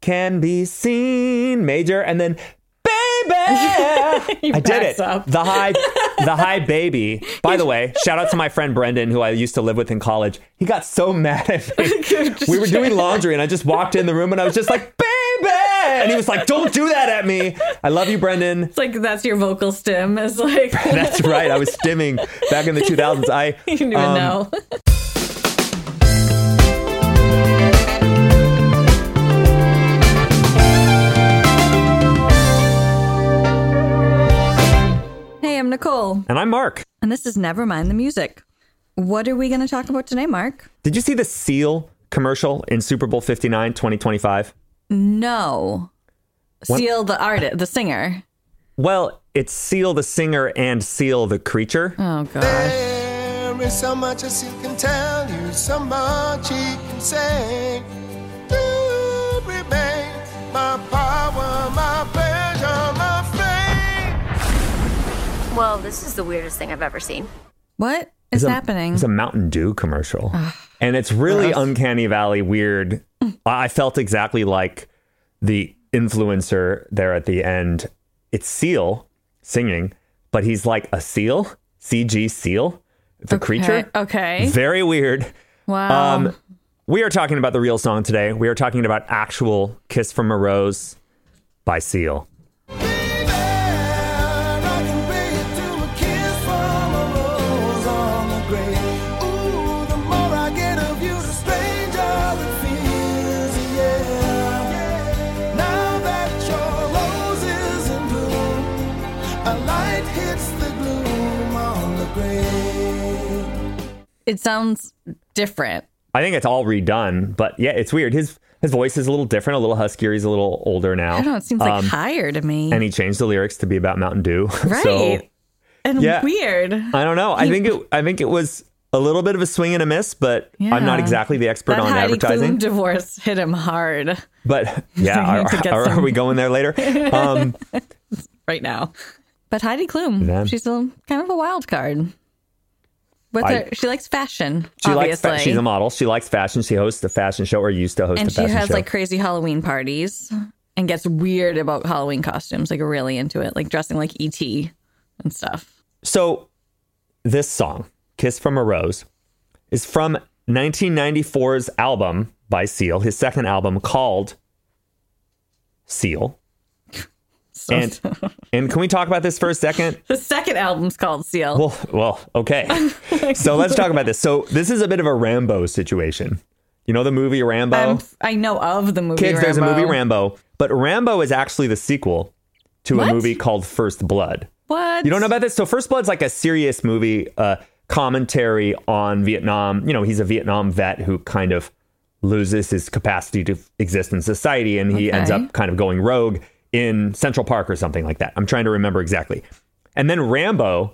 can be seen major, and then baby. I did it. Up. The high baby. By the way, shout out to my friend Brendan, who I used to live with in college. He got so mad at me. We were doing laundry and I just walked in the room and I was just like, baby. And he was like, don't do that at me. I love you, Brendan. It's like that's your vocal stim. It's like That's right. I was stimming back in the 2000s. You didn't even know. Hey, I'm Nicole. And I'm Mark. And this is Never Mind the Music. What are we going to talk about today, Mark? Did you see the Seal commercial in Super Bowl 59, 2025? No. What? Seal the artist, the singer. Well, it's Seal the singer and Seal the creature. Oh, gosh. There is so much as he can tell you, so much he can say. You remain my power, my pleasure, my fame. Well, this is the weirdest thing I've ever seen. What is happening? It's a Mountain Dew commercial. And it's really gross. Uncanny Valley weird. I felt exactly like the influencer there at the end. It's Seal singing, but he's like a seal, CG seal, the creature. Okay. Very weird. Wow. We are talking about the real song today. We are talking about actual Kiss from a Rose by Seal. It sounds different. I think it's all redone, but yeah, it's weird. His voice is a little different, a little huskier. He's a little older now. I don't know. It seems like higher to me. And he changed the lyrics to be about Mountain Dew. Right. So, and yeah. weird. I don't know. I think it was a little bit of a swing and a miss, but I'm not exactly the expert on Heidi advertising. Klum divorce hit him hard. But yeah, are we going there later? Right now. But Heidi Klum, she's kind of a wild card. She likes fashion, obviously. She's a model. She likes fashion. She hosts a fashion show or used to host a fashion show. And she has like crazy Halloween parties and gets weird about Halloween costumes, like really into it, like dressing like E.T. and stuff. So this song, Kiss from a Rose, is from 1994's album by Seal, his second album called Seal. And can we talk about this for a second? The second album's called Seal. Well, okay. So let's talk about this. So this is a bit of a Rambo situation. You know the movie Rambo? I know of the movie Kids, Rambo. there's a movie Rambo. But Rambo is actually the sequel to a movie called First Blood. What? You don't know about this? So First Blood's like a serious movie, commentary on Vietnam. You know, he's a Vietnam vet who kind of loses his capacity to exist in society. And he ends up kind of going rogue in Central Park or something like that. I'm trying to remember exactly. And then Rambo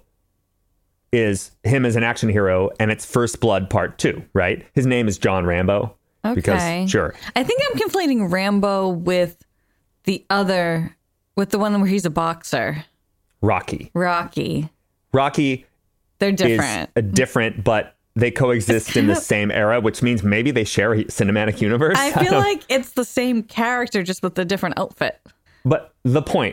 is him as an action hero, and it's First Blood Part 2, right? His name is John Rambo. Okay. Because, sure. I think I'm conflating Rambo with the one where he's a boxer. Rocky. They're different. Is different, but they coexist in the same era, which means maybe they share a cinematic universe. I feel like it's the same character, just with a different outfit. But the point.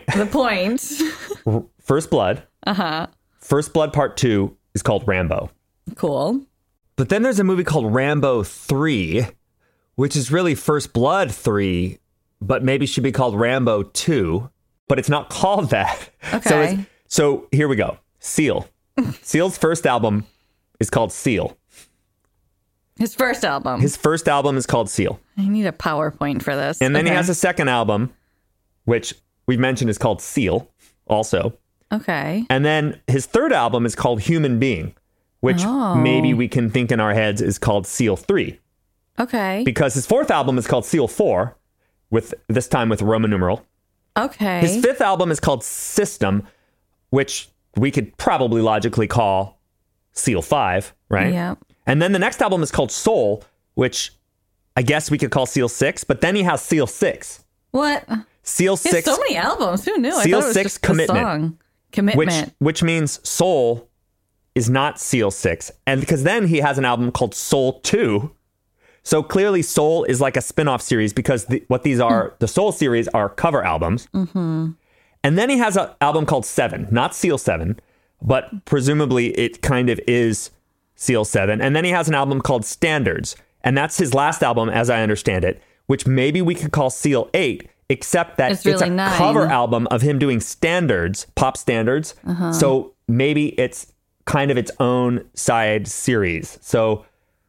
First Blood. First Blood Part 2 is called Rambo. Cool. But then there's a movie called Rambo 3, which is really First Blood 3, but maybe should be called Rambo 2, but it's not called that. Okay. So here we go. Seal. Seal's first album is called Seal. His first album is called Seal. I need a PowerPoint for this. And then he has a second album, which we've mentioned is called Seal also. Okay. And then his third album is called Human Being, which maybe we can think in our heads is called Seal 3. Okay. Because his fourth album is called Seal 4, this time with Roman numeral. Okay. His fifth album is called System, which we could probably logically call Seal 5, right? Yeah. And then the next album is called Soul, which I guess we could call Seal 6, but then he has Seal 6. What? Seal 6. He has so many albums. Who knew? Seal I thought it was 6 just Commitment. the song. Commitment. Which means Soul is not Seal 6. And because then he has an album called Soul 2. So clearly Soul is like a spin-off series because what these are, the Soul series are cover albums. Mm-hmm. And then he has an album called Seven, not Seal 7, but presumably it kind of is Seal 7. And then he has an album called Standards. And that's his last album, as I understand it, which maybe we could call Seal 8, except that it's a 9. cover album of him doing standards, pop standards. Uh-huh. So maybe it's kind of its own side series. So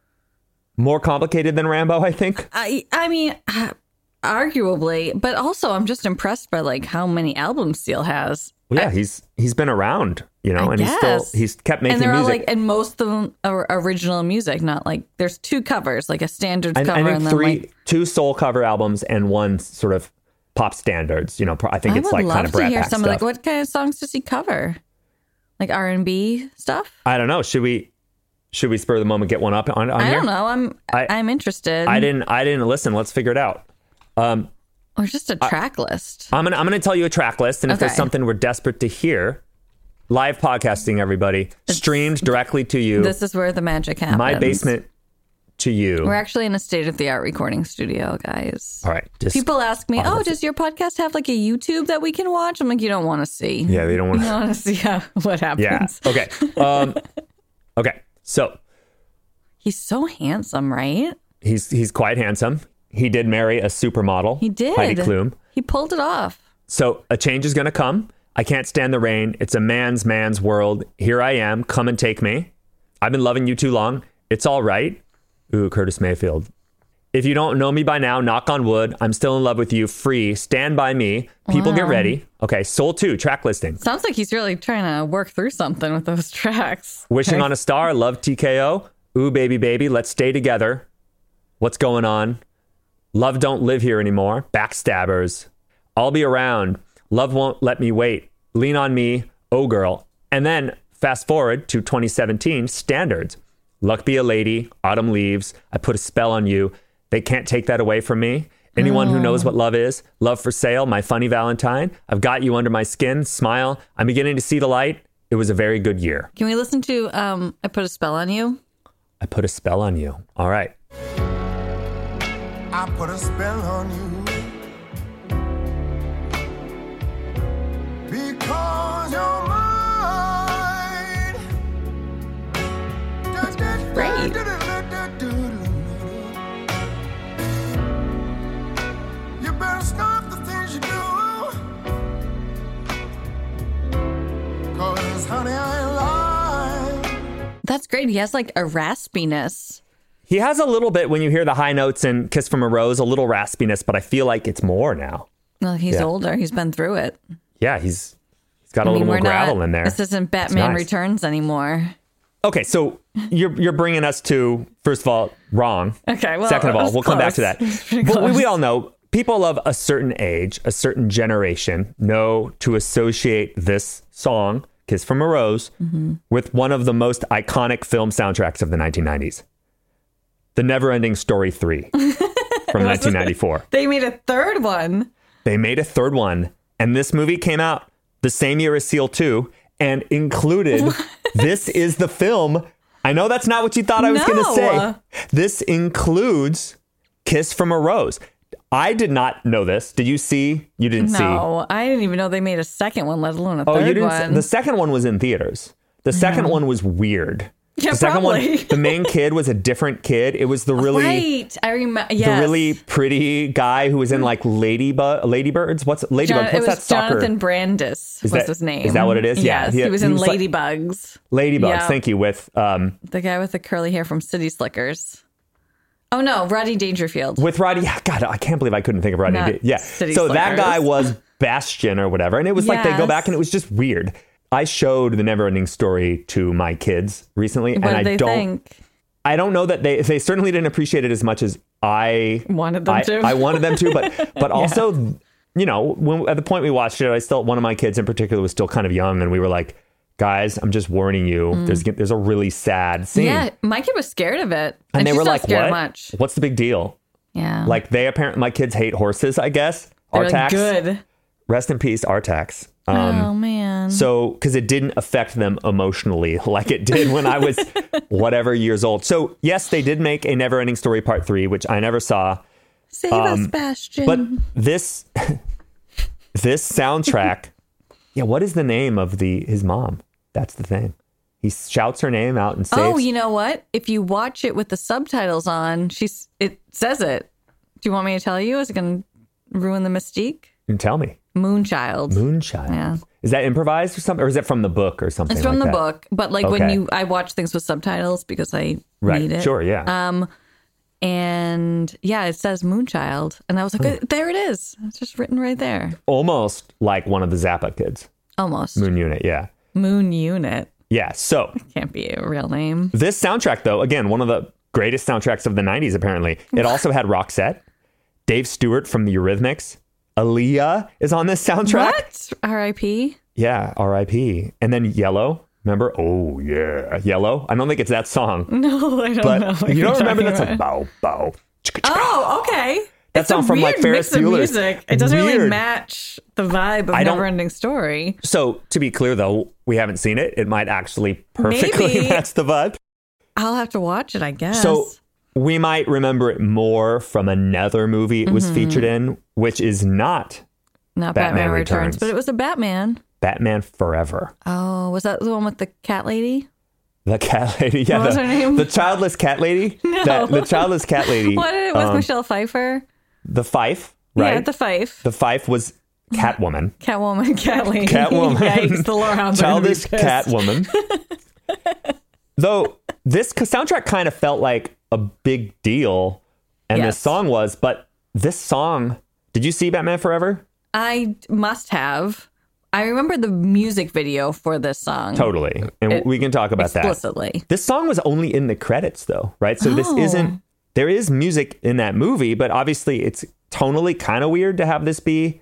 more complicated than Rambo, I think. I mean, arguably, but also I'm just impressed by like how many albums Seal has. Well, yeah, he's been around, you know, and he's kept making music. And they're all music. and most of them are original music, not like there's 2 covers, like a standards cover, I think and then 2 soul cover albums and 1 sort of pop standards. You know, I think it's like kind of Brat Pack stuff. Like, what kind of songs does he cover? Like R&B stuff? I don't know. Should we spur the moment, get one up on I here? don't know. I'm interested. I didn't listen. Let's figure it out. Or just a track list. I'm gonna tell you a track list, and if there's something we're desperate to hear, live podcasting, everybody, streamed directly to you. This is where the magic happens. My basement to you. We're actually in a state-of-the-art recording studio, guys. All right. People ask me, does your podcast have like a YouTube that we can watch? I'm like, you don't want to see. Yeah, they don't want to. You want to see what happens. Yeah. Okay. Okay. So he's so handsome, right? He's quite handsome. He did marry a supermodel. He did. Heidi Klum. He pulled it off. So a change is going to come. I can't stand the rain. It's a man's world. Here I am. Come and take me. I've been loving you too long. It's all right. Ooh, Curtis Mayfield. If you don't know me by now, knock on wood. I'm still in love with you. Free. Stand by me. People get ready. Okay. Soul 2 track listing. Sounds like he's really trying to work through something with those tracks. Wishing on a Star. Love TKO. Ooh, baby, baby. Let's stay together. What's going on? Love don't live here anymore. Backstabbers. I'll be around. Love won't let me wait. Lean on me. Oh, girl. And then fast forward to 2017, Standards. Luck be a lady. Autumn leaves. I put a spell on you. They can't take that away from me. Anyone who knows what love is. Love for sale. My funny Valentine. I've got you under my skin. Smile. I'm beginning to see the light. It was a very good year. Can we listen to I Put a Spell on You? I put a spell on you. All right. I put a spell on you because you're mine. Great. You better stop the things you do, 'cause honey, I ain't lying. That's great. He has like a raspiness. He has a little bit, when you hear the high notes in Kiss from a Rose, a little raspiness, but I feel like it's more now. Well, he's older. He's been through it. Yeah, he's got a little more gravel in there. This isn't Batman Returns anymore. Okay, so you're bringing us to, first of all, wrong. Okay, well, second of all, we'll come back to that. But we all know people of a certain age, a certain generation, know to associate this song, Kiss from a Rose, with one of the most iconic film soundtracks of the 1990s. The Neverending Story 3 from 1994. They made a third one. They made a third one. And this movie came out the same year as Seal 2 and included, this is the film. I know that's not what you thought I was going to say. This includes Kiss from a Rose. I did not know this. Did you see? You didn't see? No, I didn't even know they made a second one, let alone a third one. The second one was in theaters. The second one was weird. Yeah, the second probably. one, the main kid was a different kid. It was the really, I remember. the really pretty guy who was in like Ladybirds. What's Ladybug? What's that soccer? Jonathan Brandis was his name. Is that what it is? Yes, Yeah, he was in Ladybugs. Ladybugs. Yeah. Thank you. With the guy with the curly hair from City Slickers. Oh no, Rodney Dangerfield. With Rodney. God, I can't believe I couldn't think of Rodney. City So Slickers. that guy was Bastion or whatever, and it was like they go back and it was just weird. I showed The Neverending Story to my kids recently, What and did they think? I don't know that they certainly didn't appreciate it as much as I wanted them to. I wanted them to, but also, you know, at the point we watched it, one of my kids in particular was still kind of young, and we were like, guys, I'm just warning you. There's a really sad scene. Yeah, my kid was scared of it, and they were like, "What? Much. What's the big deal?" Yeah, like my kids hate horses. I guess They're Artax. like, good. Rest in peace, Artax. Oh, man. So, because it didn't affect them emotionally like it did when I was whatever years old. So, yes, they did make a Neverending Story Part 3, which I never saw. Save us, Bastion. But this soundtrack, yeah, what is the name of his mom? That's the thing. He shouts her name out and saves. Oh, you know what? If you watch it with the subtitles on, it says it. Do you want me to tell you? Is it going to ruin the mystique? And tell me. Moonchild. Yeah. Is that improvised or something? Or is it from the book or something? It's from like the book. But like I watch things with subtitles because I need it. Sure, yeah. And yeah, it says Moonchild. And I was like, there it is. It's just written right there. Almost like one of the Zappa kids. Almost. Moon Unit, yeah. Moon Unit. Yeah, so. Can't be a real name. This soundtrack, though, again, one of the greatest soundtracks of the 90s, apparently. It also had Roxette, Dave Stewart from the Eurythmics. Aaliyah is on this soundtrack. What? R.I.P.? Yeah, R.I.P. And then Yellow. Remember? Oh, yeah. Yellow. I don't think it's that song. No, I don't know. You don't remember that song? Bow, bow. Oh, okay. That song from like Ferris Bueller's. Music. It doesn't really match the vibe of Neverending Story. So, to be clear, though, we haven't seen it. It might actually perfectly match the vibe. I'll have to watch it, I guess. So, we might remember it more from another movie it was featured in, which is not Batman Returns. But it was a Batman. Batman Forever. Oh, was that the one with the cat lady? The cat lady, yeah. What was her name? The childless cat lady? No. The childless cat lady. What was Michelle Pfeiffer? The Fife, right? Yeah, the Fife. The Fife was Catwoman. Catwoman, cat lady. Catwoman. Yikes, the Lorehounds. Childish Catwoman. Though this soundtrack kind of felt like a big deal, and this song was, but this song, did you see Batman Forever? I must have. I remember the music video for this song. Totally. And we can talk about explicitly. That. This song was only in the credits, though, right? So this isn't, there is music in that movie, but obviously it's tonally kind of weird to have this be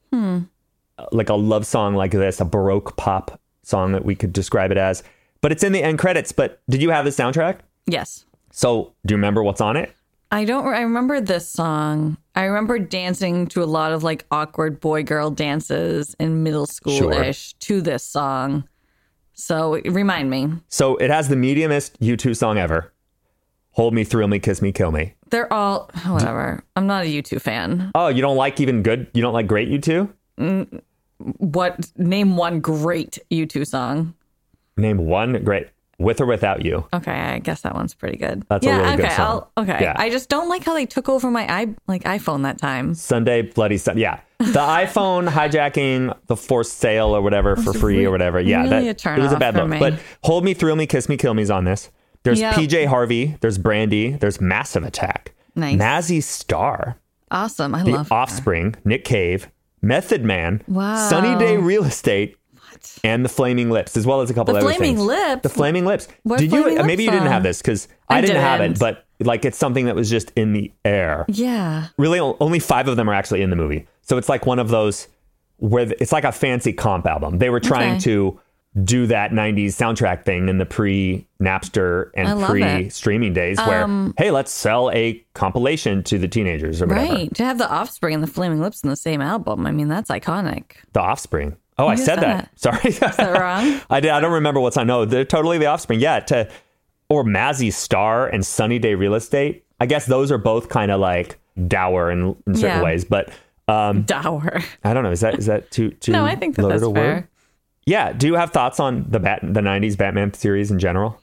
like a love song like this, a Baroque pop song that we could describe it as. But it's in the end credits. But did you have the soundtrack? Yes. So do you remember what's on it? I remember this song. I remember dancing to a lot of like awkward boy-girl dances in middle school-ish to this song. So remind me. So it has the mediumest U2 song ever. Hold Me, Thrill Me, Kiss Me, Kill Me. They're all, whatever. I'm not a U2 fan. Oh, you don't like even good? You don't like great U2? Name one great U2 song. Name one great. With or Without You. Okay, I guess that one's pretty good. That's a really good song. Yeah. I just don't like how they took over my iPhone that time. Sunday, Bloody Sunday. Yeah. The iPhone hijacking the forced sale or whatever for free or whatever. Yeah, really it was a bad look. But Hold Me, Thrill Me, Kiss Me, Kill Me's on this. There's PJ Harvey. There's Brandy. There's Massive Attack. Nice. Mazzy Star. Awesome. I The love Offspring. Nick Cave. Method Man. Wow. Sunny Day Real Estate. And the Flaming Lips, as well as a couple other things. The Flaming Lips? The Flaming Lips. What Did Flaming you? Lips Maybe you didn't have this because I didn't have it, but like it's something that was just in the air. Yeah. Really, only 5 of them are actually in the movie. So it's like one of those where it's like a fancy comp album. They were trying to do that 90s soundtrack thing in the pre-Napster and pre-streaming days where, hey, let's sell a compilation to the teenagers or whatever. Right. To have the Offspring and the Flaming Lips in the same album. I mean, that's iconic. The Offspring. Oh, I said that. Sorry. Is that wrong? I don't remember what's on. No, they're totally the Offspring. Yeah. Or Mazzy Star and Sunny Day Real Estate. I guess those are both kind of like dour in certain ways, but dour. I don't know. Is that too No, I think that's fair. Word? Yeah. Do you have thoughts on the 90s Batman series in general?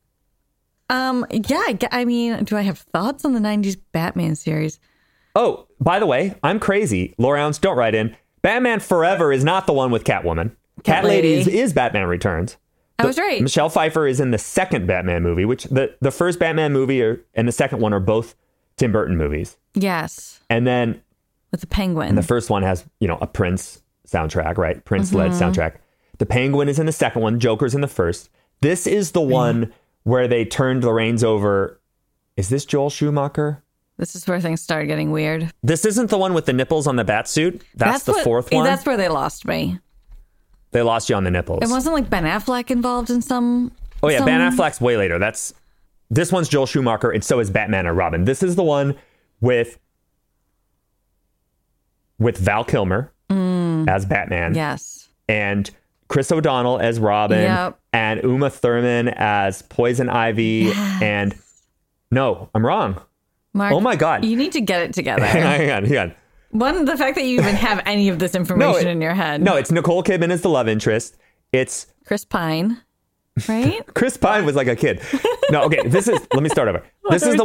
Yeah. I mean, do I have thoughts on the 90s Batman series? Oh, by the way, I'm crazy. Lorehounds, don't write in. Batman Forever is not the one with Catwoman. Cat Lady is Batman Returns. I was right. Michelle Pfeiffer is in the second Batman movie, which the first Batman movie and the second one are both Tim Burton movies. Yes. And then with the Penguin. And the first one has, a Prince soundtrack, right? Prince-led soundtrack. The Penguin is in the second one. Joker's in the first. This is the one where they turned the reins over. Is this Joel Schumacher? This is where things started getting weird. This isn't the one with the nipples on the bat suit. That's the fourth one. That's where they lost me. They lost you on the nipples. It wasn't like Ben Affleck involved in some... Oh, yeah. Ben Affleck's way later. This one's Joel Schumacher, and so is Batman and Robin. This is the one with Val Kilmer as Batman. Yes. and Chris O'Donnell as Robin, and Uma Thurman as Poison Ivy, and no, I'm wrong. Mark, oh my God. You need to get it together. Hang on. The fact that you even have any of this information in your head. No, it's Nicole Kidman as the love interest. It's Chris Pine, right? Chris Pine was like a kid. No, okay, let me start over. This is the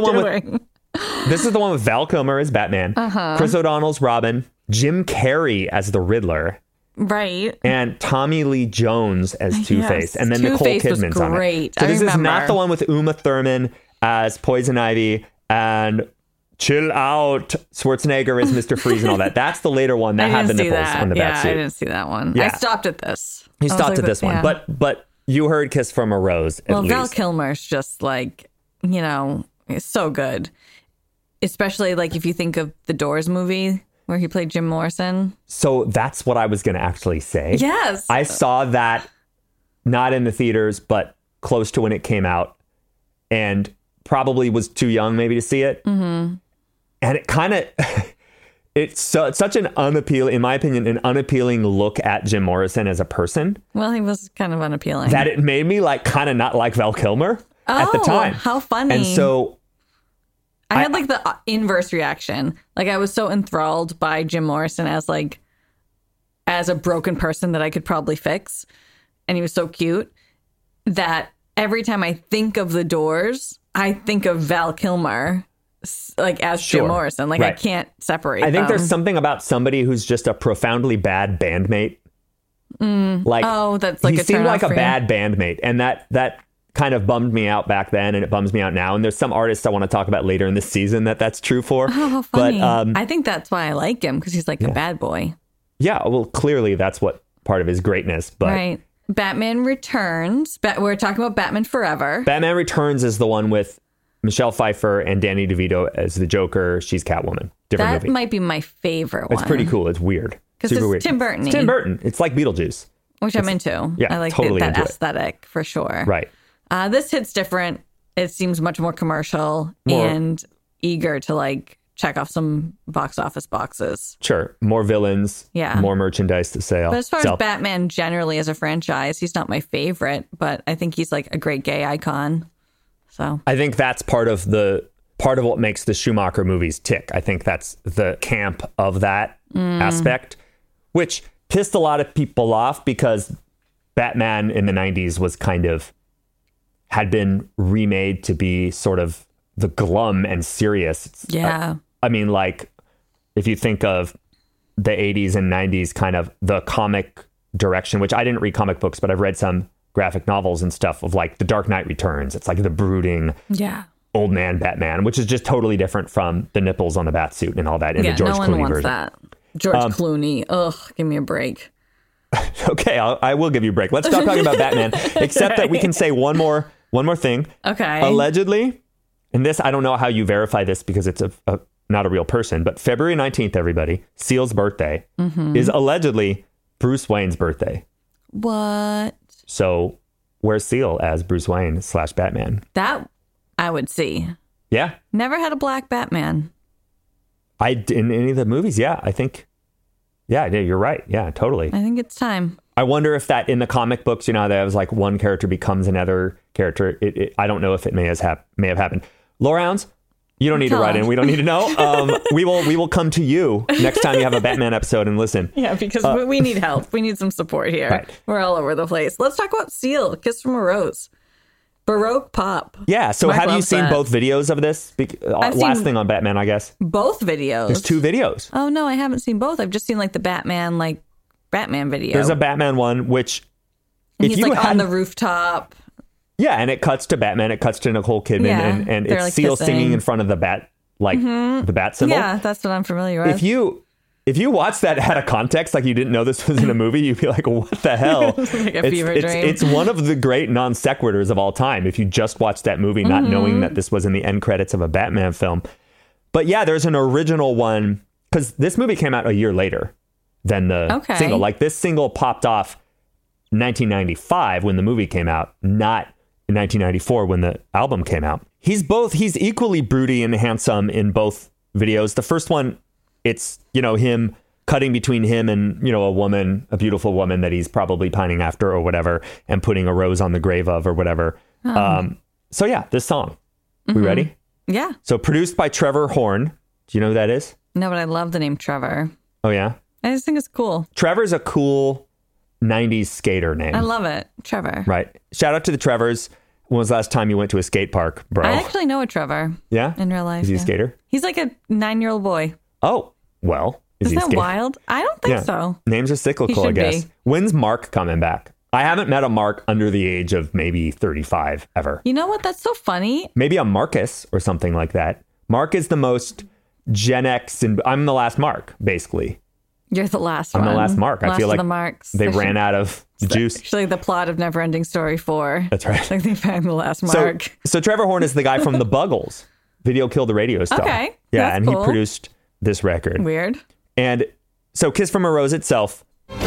one with Val Kilmer as Batman, Chris O'Donnell's Robin, Jim Carrey as the Riddler. Right. And Tommy Lee Jones as Two-Face. And then Two-Face Nicole Kidman's on it. So this is not the one with Uma Thurman as Poison Ivy and chill out Schwarzenegger as Mr. Freeze and all that. That's the later one that had the nipples on the bat suit. I didn't see that one. Yeah. I stopped at this. You stopped at this one. But you heard Kiss from a Rose at least. Val Kilmer's just like, it's so good. Especially like if you think of the Doors movie where he played Jim Morrison. So that's what I was going to actually say. Yes. I saw that not in the theaters, but close to when it came out, and probably was too young maybe to see it. Mm-hmm. And it kind of, it's such an unappealing, in my opinion, an unappealing look at Jim Morrison as a person. Well, he was kind of unappealing. That it made me like kind of not like Val Kilmer at the time. How funny. And so I had like the inverse reaction. Like I was so enthralled by Jim Morrison as a broken person that I could probably fix. And he was so cute that every time I think of the Doors, I think of Val Kilmer like as Jim Morrison. Like I can't separate them. I think there's something about somebody who's just a profoundly bad bandmate. Like, that's like he a seemed like a turn-off bad bandmate. And that kind of bummed me out back then, and it bums me out now. And there's some artists I want to talk about later in this season that's true for. Oh, how funny. But I think that's why I like him, because he's like a bad boy. Yeah, well, clearly that's what part of his greatness. But right. Batman Returns. We're talking about Batman Forever. Batman Returns is the one with Michelle Pfeiffer and Danny DeVito as the Joker. She's Catwoman. Different movie. That might be my favorite one. It's pretty cool. It's weird. Because it's weird. Tim Burton. It's Tim Burton. It's like Beetlejuice. Which I'm into. Yeah, I like totally that into aesthetic for sure. Right. This hits different. It seems much more commercial and eager to like check off some box office boxes. Sure. More villains. Yeah. More merchandise to sell. But as far as Batman generally as a franchise, he's not my favorite, but I think he's like a great gay icon. So I think that's part of what makes the Schumacher movies tick. I think that's the camp of that aspect, which pissed a lot of people off because Batman in the 90s was had been remade to be sort of the glum and serious. Yeah. I mean, like, if you think of the 80s and 90s kind of the comic direction, which I didn't read comic books, but I've read some graphic novels and stuff of like The Dark Knight Returns. It's like the brooding old man Batman, which is just totally different from the nipples on the bat suit and all that in the George Clooney version. No one wants that. George Clooney. Ugh, give me a break. Okay, I will give you a break. Let's stop talking about Batman, except that we can say one more thing. Okay. Allegedly, and this, I don't know how you verify this because it's not a real person, but February 19th, everybody, Seal's birthday is allegedly Bruce Wayne's birthday. What? So where's Seal as Bruce Wayne / Batman? That I would see. Yeah. Never had a black Batman. In any of the movies, yeah, I think. Yeah, you're right. Yeah, totally. I think it's time. I wonder if that in the comic books, that was like one character becomes another character. I don't know if it may have happened. Lowrowns, you don't need to write in. We don't need to know. We will come to you next time you have a Batman episode and listen. Yeah, because we need help. We need some support here. Right. We're all over the place. Let's talk about Seal, Kiss from a Rose. Baroque pop. Yeah, so Mark have you seen both videos of this? Last thing on Batman, I guess. Both videos. There's 2 videos. Oh, no, I haven't seen both. I've just seen like the Batman video. There's a Batman one, which... And he's on the rooftop. Yeah, and it cuts to Batman. It cuts to Nicole Kidman, and it's like Seal singing in front of the bat, the bat symbol. Yeah, that's what I'm familiar with. If you watch that out of context, like you didn't know this was in a movie, you'd be like, what the hell? It's like a fever dream. It's one of the great non sequiturs of all time. If you just watched that movie, not knowing that this was in the end credits of a Batman film. But yeah, there's an original one, because this movie came out a year later than the single. Like this single popped off 1995 when the movie came out, not in 1994 when the album came out. He's equally broody and handsome in both videos. The first one, it's, him cutting between him and, you know, a beautiful woman that he's probably pining after or whatever, and putting a rose on the grave of or whatever. So yeah, this song. We ready? Yeah. So produced by Trevor Horn. Do you know who that is? No, but I love the name Trevor. Oh yeah? I just think it's cool. Trevor's a cool 90s skater name. I love it. Trevor. Right. Shout out to the Trevors. When was the last time you went to a skate park, bro? I actually know a Trevor. Yeah? In real life. Is he a skater? He's like a 9-year-old boy. Oh, well. Isn't that wild? I don't think so. Names are cyclical, I guess. Be. When's Mark coming back? I haven't met a Mark under the age of maybe 35 ever. You know what? That's so funny. Maybe a Marcus or something like that. Mark is the most Gen X, and I'm the last Mark, basically. You're the last one. I'm the last Mark. I feel like the Marks. they ran out of the juice. Actually, the plot of Neverending Story 4. That's right. Like they found the last Mark. So Trevor Horn is the guy from the Buggles. Video Killed the Radio Star. Okay. Yeah, that's and cool. he produced this record. Weird. And so Kiss from a Rose itself.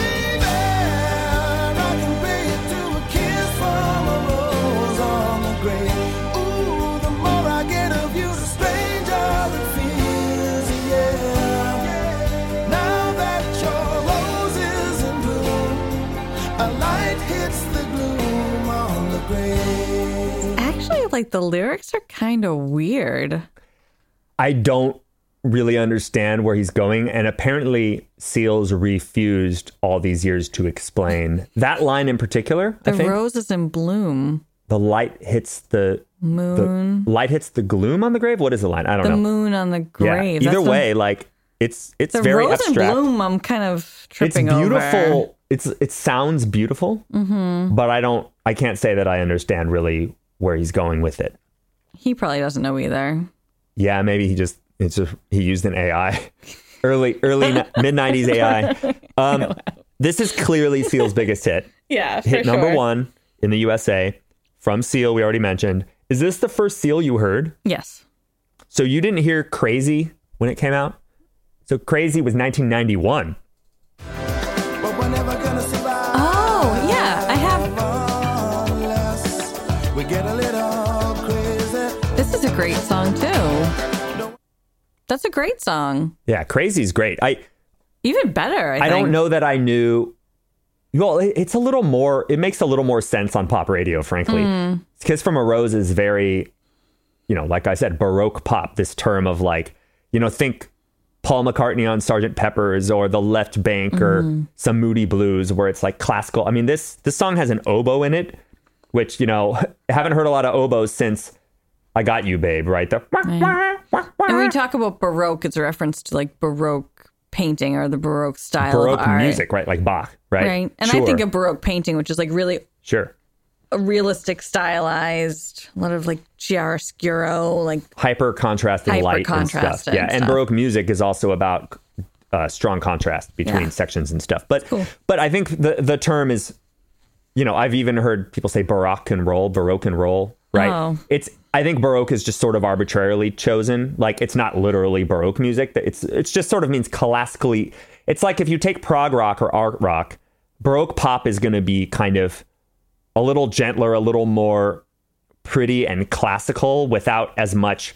Actually, like the lyrics are kind of weird. I don't really understand where he's going, and apparently Seals refused all these years to explain that line in particular. The I think rose is in bloom. the light hits the Moon. The light hits the gloom on the grave. What is the line? I don't know. The moon on the grave. Yeah. Either That's way, like it's the very rose abstract. in bloom. I'm kind of It's tripping beautiful. over. It sounds beautiful, but I can't say that I understand really where he's going with it. He probably doesn't know either. Yeah, maybe he used an AI, early mid 90s AI. This is clearly Seal's biggest hit. Yeah, Hit number 1 in the USA from Seal. We already mentioned. Is this the first Seal you heard? Yes. So you didn't hear Crazy when it came out? So Crazy was 1991. Oh, yeah, I have. This is a great song, too. That's a great song. Yeah, Crazy's great. Even better, I think. I don't know that I knew. Well, it's a little more, it makes a little more sense on pop radio, frankly. Kiss from a Rose is very, like I said, Baroque pop, this term of like, think Paul McCartney on Sgt. Pepper's or The Left Bank or some Moody Blues where it's like classical. I mean, this song has an oboe in it, which, haven't heard a lot of oboes since I Got You, Babe, right? And when we talk about Baroque, it's a reference to like Baroque painting or the Baroque style Baroque of art. music, right? Like Bach, right? Right. And Sure. I think of Baroque painting, which is like really Sure. a realistic, stylized, a lot of like chiaroscuro, like Hyper contrasting light and stuff. Yeah, and Baroque music is also about strong contrast between sections and stuff. But cool. But I think the term is, I've even heard people say Baroque and roll, right? Oh. I think Baroque is just sort of arbitrarily chosen. Like it's not literally Baroque music. It's just sort of means classically. It's like if you take prog rock or art rock, Baroque pop is going to be kind of a little gentler, a little more pretty and classical without as much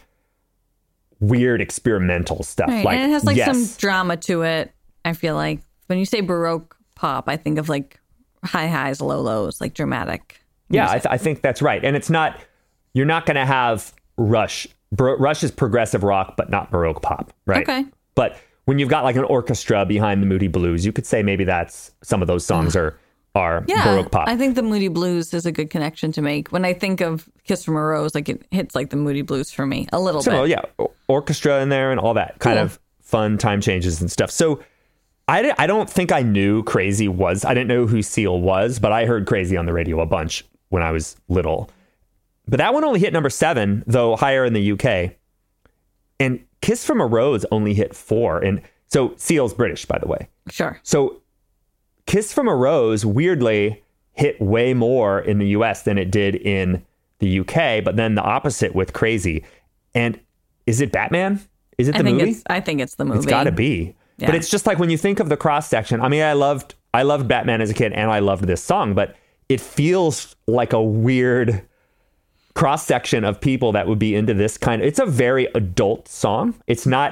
weird experimental stuff. right. Like, and it has like yes, some drama to it. I feel like when you say Baroque pop, I think of like high highs, low lows, like dramatic. Yeah, I think that's right. And it's not, you're not going to have Rush. Rush is progressive rock, but not Baroque pop, right? Okay. But when you've got like an orchestra behind the Moody Blues, you could say maybe that's some of those songs are Baroque pop. I think the Moody Blues is a good connection to make. When I think of Kiss from a Rose, like it hits like the Moody Blues for me a little bit. Yeah, orchestra in there and all that kind of fun time changes and stuff. So I don't think I knew Crazy was. I didn't know who Seal was, but I heard Crazy on the radio a bunch when I was little. But that one only hit number 7, though higher in the UK. And Kiss from a Rose only hit 4. And so Seal's British, by the way. Sure. So Kiss from a Rose weirdly hit way more in the US than it did in the UK, but then the opposite with Crazy. And is it Batman? Is it the movie? I think it's the movie. It's got to be. Yeah. But it's just like when you think of the cross section. I mean, I loved Batman as a kid and I loved this song, but it feels like a weird cross section of people that would be into this kind of. It's a very adult song. It's not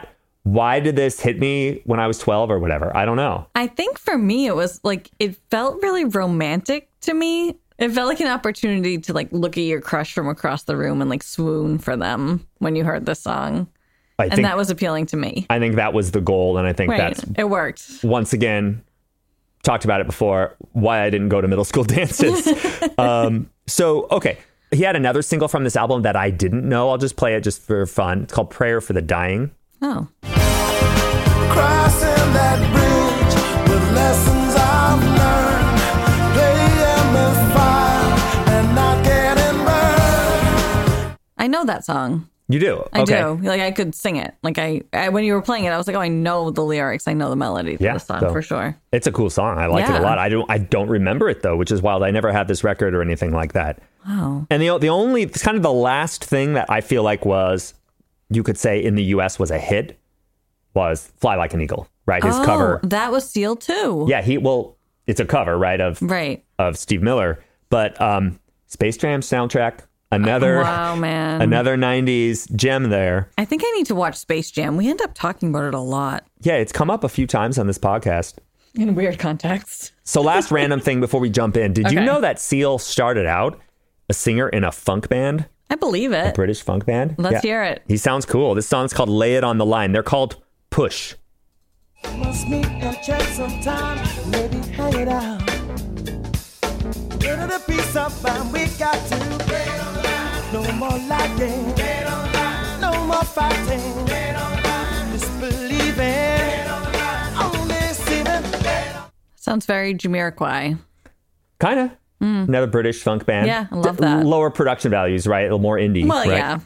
Why did this hit me when I was 12 or whatever? I don't know. I think for me, it was like, it felt really romantic to me. It felt like an opportunity to like look at your crush from across the room and like swoon for them when you heard the song. And that was appealing to me. I think that was the goal. And I think it worked. Once again, talked about it before, why I didn't go to middle school dances. So, okay. He had another single from this album that I didn't know. I'll just play it just for fun. It's called Prayer for the Dying. Oh. Crossing that bridge with lessons I've learned. Playing with fire and not getting burned. I know that song. You do? I do. Like, I could sing it. Like, I when you were playing it, I was like, oh, I know the lyrics. I know the melody to the song for sure. It's a cool song. I like it a lot. I don't remember it, though, which is wild. I never had this record or anything like that. Wow. And the only, kind of the last thing that I feel like was, you could say in the U.S. was a hit, was Fly Like an Eagle, right? His cover. That was Seal too. Yeah, it's a cover, right? Of Steve Miller. But Space Jam soundtrack, another 90s gem there. I think I need to watch Space Jam. We end up talking about it a lot. Yeah, it's come up a few times on this podcast. In weird contexts. So last random thing before we jump in. Did you know that Seal started out a singer in a funk band? I believe it. A British funk band? Let's hear it. He sounds cool. This song's called Lay It on the Line. They're called Push. Must meet and check sometime, maybe hang it out. Get it a piece up and we got to lay it on the line. No more lying, lay it on the line. No more fighting, lay it on the line. Disbelieving, lay it on the line. Only deceiving, lay it on. Sounds very Jamiroquai. Kind of. Another British funk band. Yeah, I love that. Lower production values, right? A little more indie. Well, right? yeah.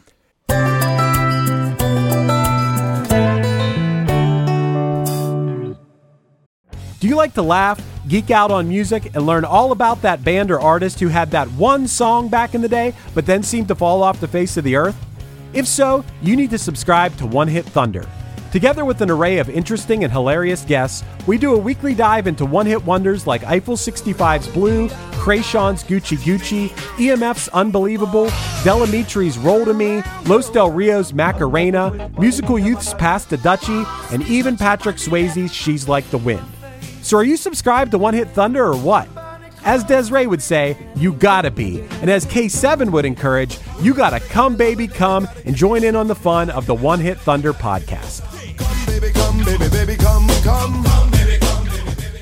Do you like to laugh, geek out on music, and learn all about that band or artist who had that one song back in the day, but then seemed to fall off the face of the earth? If so, you need to subscribe to One Hit Thunder. Together with an array of interesting and hilarious guests, we do a weekly dive into one-hit wonders like Eiffel 65's Blue, Kreayshawn's Gucci Gucci, EMF's Unbelievable, Delamitri's Roll to Me, Los Del Rio's Macarena, Musical Youth's Pass the Dutchie, and even Patrick Swayze's She's Like the Wind. So are you subscribed to One Hit Thunder or what? As Desiree would say, you gotta be. And as K7 would encourage, you gotta come, baby, come and join in on the fun of the One Hit Thunder podcast. Come, baby, come, baby, baby, come, come. Come, baby, come, baby, baby,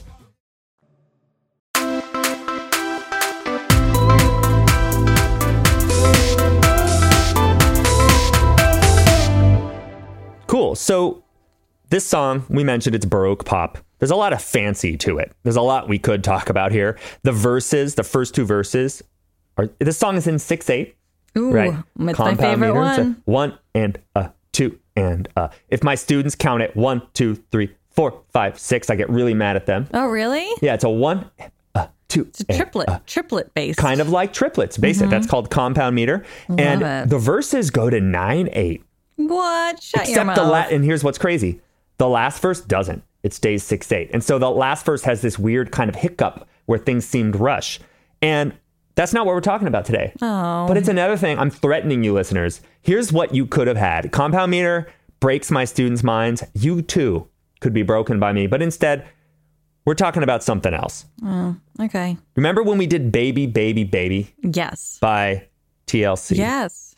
come. Cool. So this song, we mentioned it's Baroque pop. There's a lot of fancy to it. There's a lot we could talk about here. The verses, the first two verses, this song is in 6/8. Ooh, right? It's my favorite one. 1 and 2 and if my students count it 1, 2, 3, 4, 5, 6, I get really mad at them. Oh, really? Yeah, it's a 1, 2. It's a triplet based. Kind of like triplets, basic. That's called compound meter. Love it. The verses go to 9/8. What? Shut your Except mouth. and here's what's crazy. The last verse doesn't. It stays 6/8. And so the last verse has this weird kind of hiccup where things seemed rush. And that's not what we're talking about today. Oh. But it's another thing. I'm threatening you, listeners. Here's what you could have had. Compound meter breaks my students' minds. You too could be broken by me. But instead, we're talking about something else. Oh, okay. Remember when we did Baby, Baby, Baby Yes. by TLC? Yes.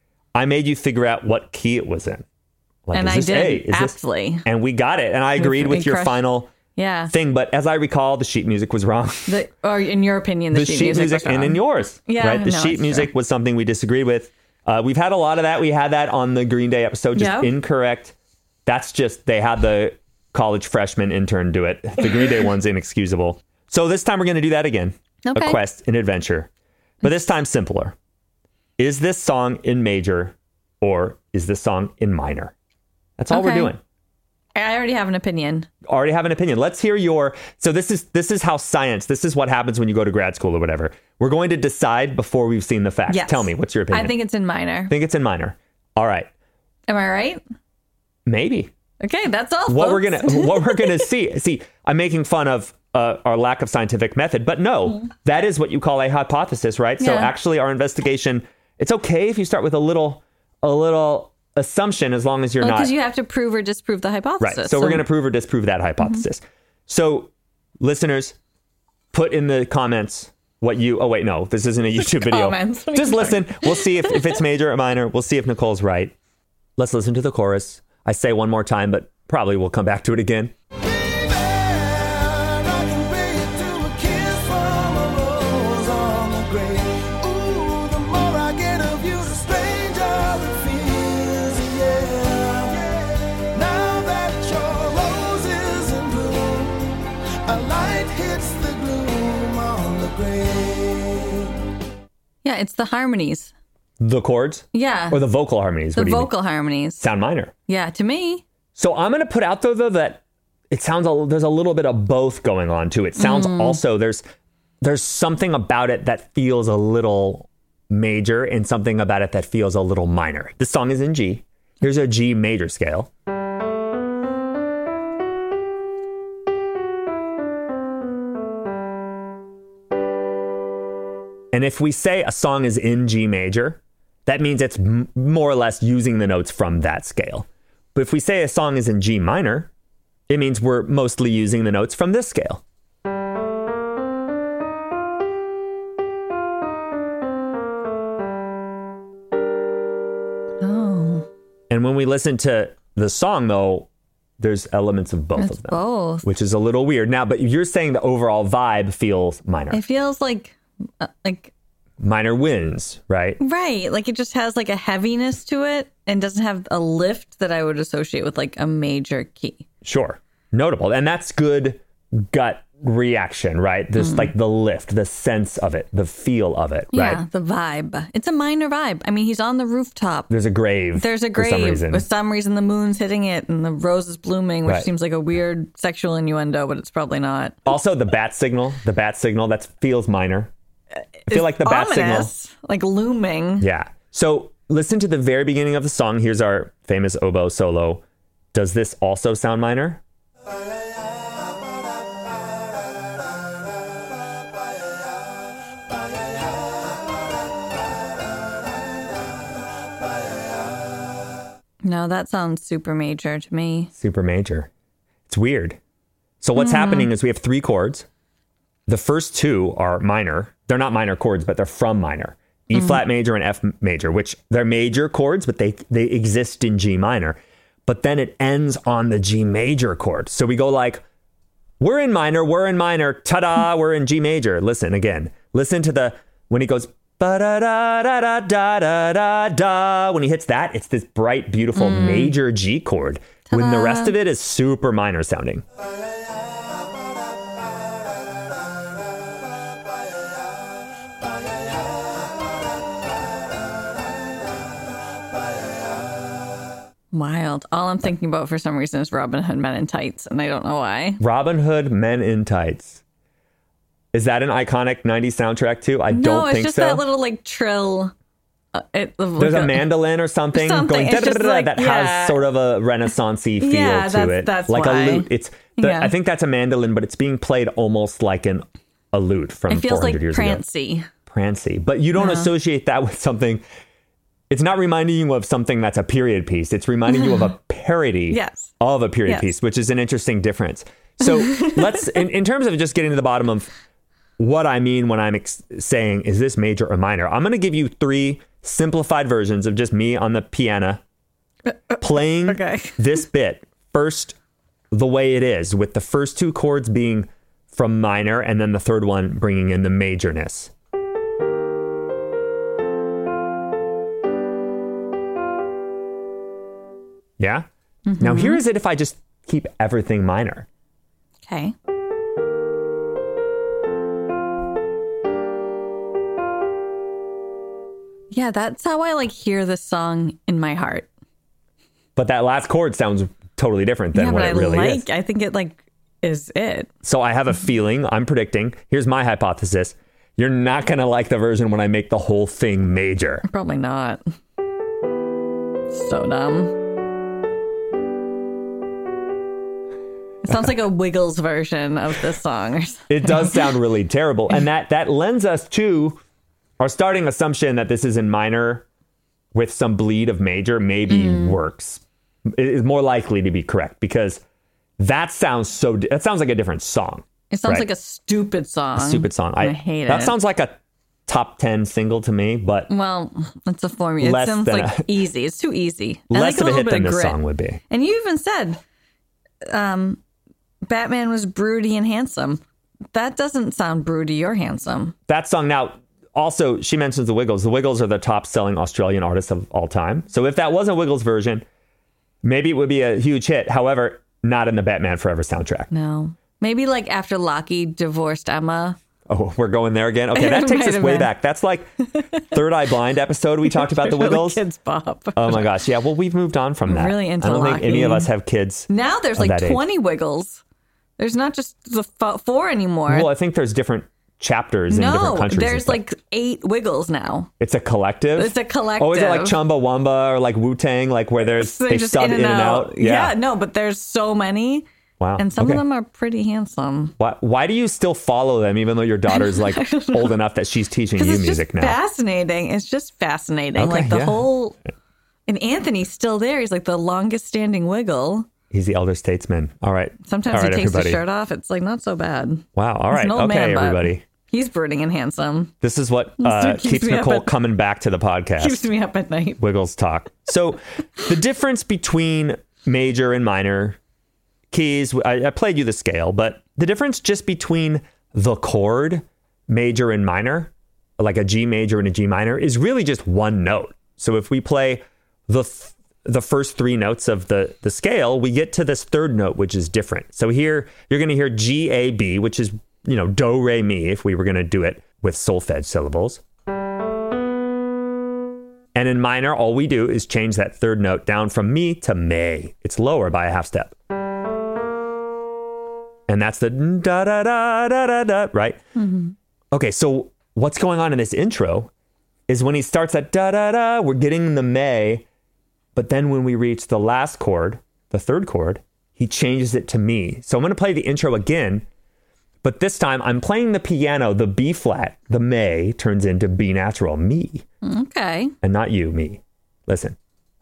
I made you figure out what key it was in. Like, And I did, aptly. And we got it. And I agreed with your final thing. But as I recall, the sheet music was wrong. Or in your opinion, the sheet music was wrong. And in yours. Yeah, right? The sheet music was something we disagreed with. We've had a lot of that. We had that on the Green Day episode. Just incorrect. That's just, they had the college freshman intern do it. The Green Day one's inexcusable. So this time we're going to do that again. Okay. A quest, an adventure. But this time simpler. Is this song in major or is this song in minor? That's all we're doing. I already have an opinion. Let's hear your... So this is how science... This is what happens when you go to grad school or whatever. We're going to decide before we've seen the facts. Yes. Tell me, what's your opinion? I think it's in minor. All right. Am I right? Maybe. Okay, that's all. What folks. we're gonna see. See, I'm making fun of our lack of scientific method, but no, that is what you call a hypothesis, right? So actually, our investigation. It's okay if you start with a little assumption as long as you're not... Because you have to prove or disprove the hypothesis. Right. So we're going to prove or disprove that hypothesis. So listeners, put in the comments what you... Oh, wait, no. This isn't a YouTube video. Just listen. We'll see if it's major or minor. We'll see if Nicole's right. Let's listen to the chorus. I say one more time, but probably we'll come back to it again. Yeah, it's the harmonies. The chords? Yeah. Or the vocal harmonies? The vocal harmonies. Sound minor. Yeah, to me. So I'm going to put out, though, that it sounds there's a little bit of both going on, too. It sounds also, there's something about it that feels a little major and something about it that feels a little minor. This song is in G. Here's a G major scale. And if we say a song is in G major, that means it's more or less using the notes from that scale. But if we say a song is in G minor, it means we're mostly using the notes from this scale. Oh. And when we listen to the song, though, there's elements of both of them. Both. Which is a little weird. Now, but you're saying the overall vibe feels minor. It feels like minor wins, right? Right. Like it just has like a heaviness to it and doesn't have a lift that I would associate with like a major key. Sure. Notable. And that's good gut reaction, right? This like the lift, the sense of it, the feel of it, right? Yeah, the vibe. It's a minor vibe. I mean, he's on the rooftop. There's a grave. There's a grave. For some reason, the moon's hitting it and the rose is blooming, which right. seems like a weird sexual innuendo, but it's probably not. Also, the bat signal that feels minor. I feel like the bat ominous, signal. Like looming. Yeah. So listen to the very beginning of the song. Here's our famous oboe solo. Does this also sound minor? No, that sounds super major to me. Super major. It's weird. So what's happening is we have 3 chords. The first 2 are minor. They're not minor chords, but they're from minor. E flat major and F major, which they're major chords, but they exist in G minor. But then it ends on the G major chord. So we go like, we're in minor, ta-da, we're in G major. Listen again. Listen to when he goes, ba-da-da-da-da-da-da-da. When he hits that, it's this bright, beautiful major G chord. Ta-da. When the rest of it is super minor sounding. Wild. All I'm thinking about for some reason is Robin Hood Men in Tights, and I don't know why. Robin Hood Men in Tights. Is that an iconic 90s soundtrack too? I don't think so. No, it's just that little like trill. There's a mandolin or something going that has sort of a Renaissance-y feel to it. That's like why. A lute. I think that's a mandolin, but it's being played almost like a lute from 400 years prancy. ago. Prancy. But you don't associate that with something. It's not reminding you of something that's a period piece. It's reminding you of a parody of a period piece, which is an interesting difference. So let's, in terms of just getting to the bottom of what I mean when I'm saying, is this major or minor? I'm going to give you 3 simplified versions of just me on the piano playing this bit first the way it is, with the first 2 chords being from minor and then the third one bringing in the majorness. Yeah? Now here is it if I just keep everything minor. Okay. Yeah, that's how I hear this song in my heart. But that last chord sounds totally different than what it really is. I think it is it. So I have a feeling, I'm predicting, here's my hypothesis. You're not going to like the version when I make the whole thing major. Probably not. So dumb. It sounds like a Wiggles version of this song. Or something. It does sound really terrible. And that lends us to our starting assumption that this is in minor with some bleed of major maybe works. It is more likely to be correct because that sounds like a different song. It sounds right? like a stupid song. A stupid song. I hate it. That sounds like a top 10 single to me, but well, it's a formula. It sounds like easy. It's too easy. Less like of a hit than of this grit. song would be. And you even said Batman was broody and handsome. That doesn't sound broody or handsome. That song now, also, she mentions the Wiggles. The Wiggles are the top selling Australian artists of all time. So if that was a Wiggles version, maybe it would be a huge hit. However, not in the Batman Forever soundtrack. No. Maybe like after Lockie divorced Emma. Oh, we're going there again? Okay, that takes us way back. That's like Third Eye Blind episode we talked about the Wiggles. Kids Bop. Oh my gosh. Yeah, well, we've moved on from that. Really into I don't think any of us have kids. Now there's like 20 Wiggles. There's not just the 4 anymore. Well, I think there's different chapters in different countries. No, there's like 8 Wiggles now. It's a collective? It's a collective. Oh, is it like Chumbawamba or like Wu-Tang, like where they sub in and out? Yeah, no, but there's so many. Wow. And some of them are pretty handsome. Why do you still follow them even though your daughter's like old enough that she's teaching you music now? Fascinating. It's just fascinating. Okay, like the whole... And Anthony's still there. He's like the longest standing Wiggle. He's the elder statesman. All right. Sometimes he takes his shirt off. It's like not so bad. Wow. All right. He's an old Okay, man, but everybody. He's brooding and handsome. This is what keeps Nicole coming back to the podcast. Keeps me up at night. Wiggles talk. So the difference between major and minor keys, I played you the scale, but the difference just between the chord, major and minor, like a G major and a G minor, is really just one note. So if we play the first 3 notes of the scale, we get to this third note, which is different. So here you're going to hear G, A, B, which is, do, re, mi, if we were going to do it with solfege syllables. And in minor, all we do is change that third note down from mi to me. It's lower by a half step. And that's the da da da da da da, right? Mm-hmm. Okay, so what's going on in this intro is when he starts at da da da, we're getting the me, but then when we reach the last chord, the third chord, he changes it to mi. So I'm going to play the intro again, but this time I'm playing the piano, the B flat, the me turns into B natural, me. Okay. And not you, me. Listen.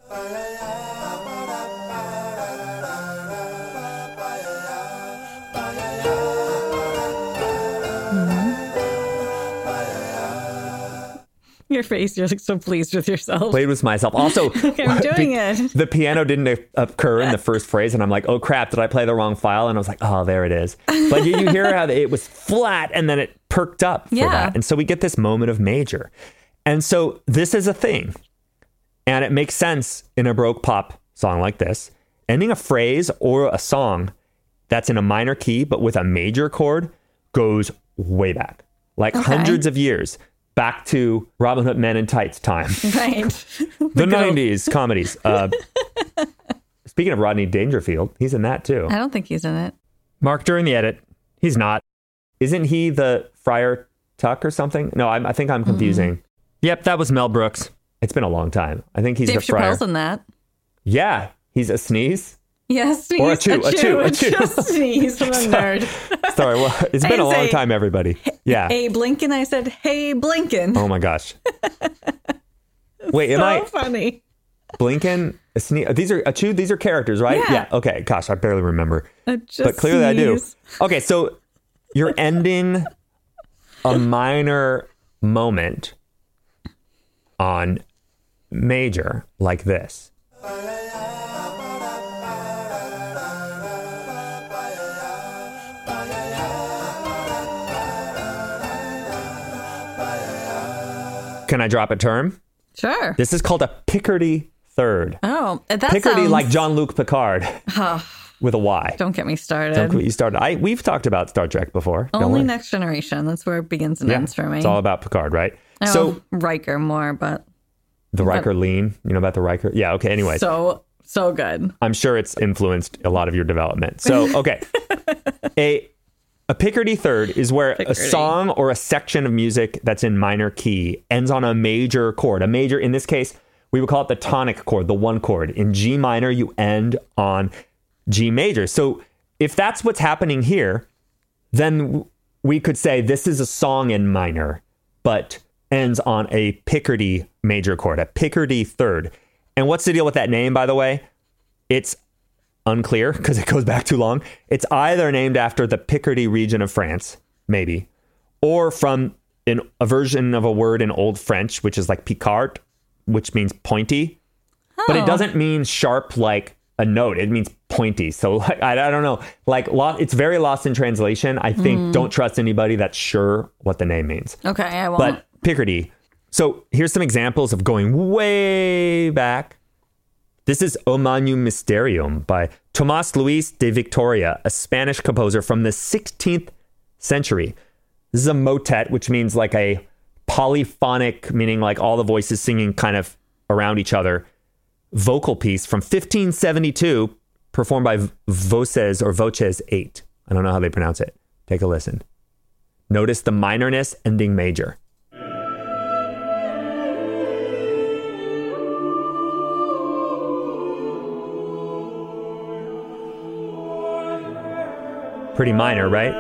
Your face, you're like so pleased with yourself. Played with myself. Also, I'm doing it. The piano didn't occur in the first phrase, and I'm like, oh crap, did I play the wrong file? And I was like, oh, there it is. But you hear how it was flat, and then it perked up for that. And so we get this moment of major. And so this is a thing. And it makes sense in a Baroque pop song like this. Ending a phrase or a song that's in a minor key, but with a major chord, goes way back. Like hundreds of years. Back to Robin Hood Men in Tights time. Right. The 90s comedies. Speaking of Rodney Dangerfield, he's in that too. I don't think he's in it. Mark, during the edit, he's not. Isn't he the Friar Tuck or something? No, I think I'm confusing. Mm-hmm. Yep, that was Mel Brooks. It's been a long time. I think he's Dave the Friar. Chappelle's in that. Yeah, he's a sneeze. Yes, sneeze. Or a chew. Just sneeze. I'm a nerd. Sorry, well, it's been a long time, everybody. Yeah. Hey, Blinken. I said, hey, Blinken. Oh, my gosh. Wait, am I... funny. Blinken, a sneeze. These are a chew. These are characters, right? Yeah. Okay. Gosh, I barely remember. But clearly sneeze. I do. Okay, so you're ending a minor moment on major like this. Can I drop a term? Sure. This is called a Picardy third. Oh, that Picardy, sounds... like Jean-Luc Picard, with a Y. Don't get me started. Don't get you started. We've talked about Star Trek before. Only Next Generation. That's where it begins and ends for me. It's all about Picard, right? So Riker more, but the Riker lean. You know about the Riker? Yeah. Okay. Anyway. So good. I'm sure it's influenced a lot of your development. So okay, a Picardy third is where a song or a section of music that's in minor key ends on a major chord. A major, in this case, we would call it the tonic chord, the one chord. In G minor, you end on G major. So if that's what's happening here, then we could say this is a song in minor, but ends on a Picardy major chord, a Picardy third. And what's the deal with that name, by the way? It's unclear because it goes back too long. It's either named after the Picardy region of France, maybe, or from a version of a word in Old French, which is like Picard, which means pointy. Oh. But it doesn't mean sharp like a note. It means pointy. So like, I don't know. Like it's very lost in translation. I think don't trust anybody that's sure what the name means. Okay, I won't. But Picardy. So here's some examples of going way back. This is O Magnum Mysterium by Tomás Luis de Victoria, a Spanish composer from the 16th century. This is a motet, which means like a polyphonic, meaning like all the voices singing kind of around each other, vocal piece from 1572, performed by Voces 8. I don't know how they pronounce it. Take a listen. Notice the minorness ending major. Pretty minor, right?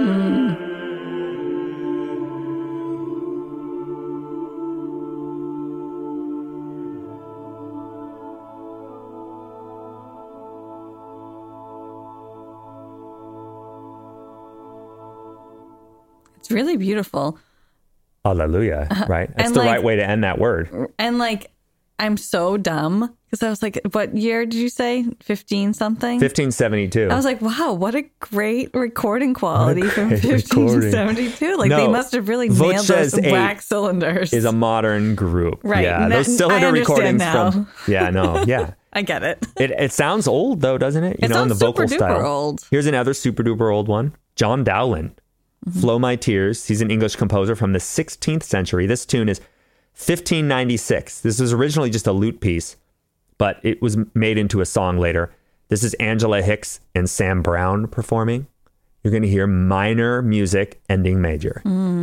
It's really beautiful. Hallelujah, right? That's the right way to end that word. And like, I'm so dumb because I was like, what year did you say? 15 something? 1572. I was like, wow, what a great recording quality from 1572. Like, they must have really nailed those wax cylinders. Is a modern group. Right. Yeah, those cylinder recordings now. from... Yeah, no, yeah. I get it. It sounds old, though, doesn't it? It sounds in the vocal style. Old. Here's another super duper old one. John Dowland. Flow My Tears. He's an English composer from the 16th century. This tune is 1596. This was originally just a lute piece, but it was made into a song later. This is Angela Hicks and Sam Brown performing. You're going to hear minor music ending major.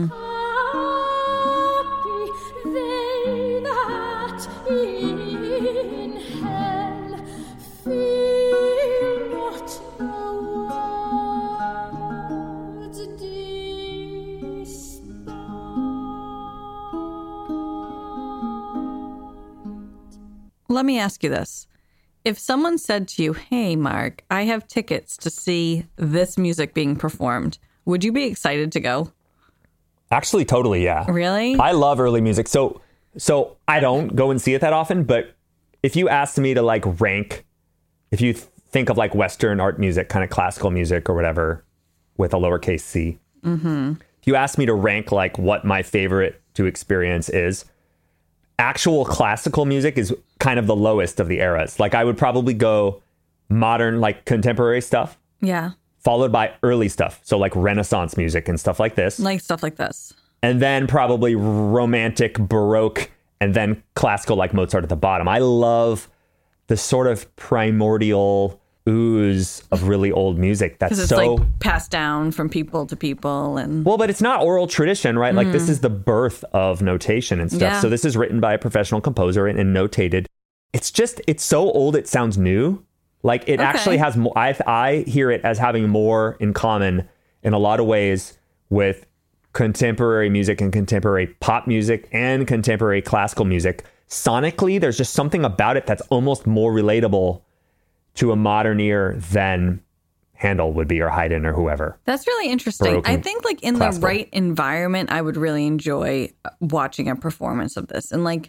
Let me ask you this. If someone said to you, hey, Mark, I have tickets to see this music being performed, would you be excited to go? Actually, totally, yeah. Really? I love early music. So I don't go and see it that often, but if you asked me to like rank, if you think of like Western art music, kind of classical music or whatever, with a lowercase c, if you asked me to rank like what my favorite to experience is, actual classical music is kind of the lowest of the eras. Like I would probably go modern, like contemporary stuff. Yeah. Followed by early stuff. So like Renaissance music and stuff like this. Like stuff like this. And then probably romantic, Baroque, and then classical like Mozart at the bottom. I love the sort of primordial ooze of really old music that's it's so like passed down from people to people. And well, but it's not oral tradition, right? Like this is the birth of notation and stuff. Yeah. So this is written by a professional composer and notated. It's so old it sounds new. Like it actually has more. I hear it as having more in common in a lot of ways with contemporary music and contemporary pop music and contemporary classical music. Sonically, there's just something about it that's almost more relatable to a modern ear than Handel would be, or Haydn, or whoever. That's really interesting. I think like in classical. The right environment, I would really enjoy watching a performance of this in like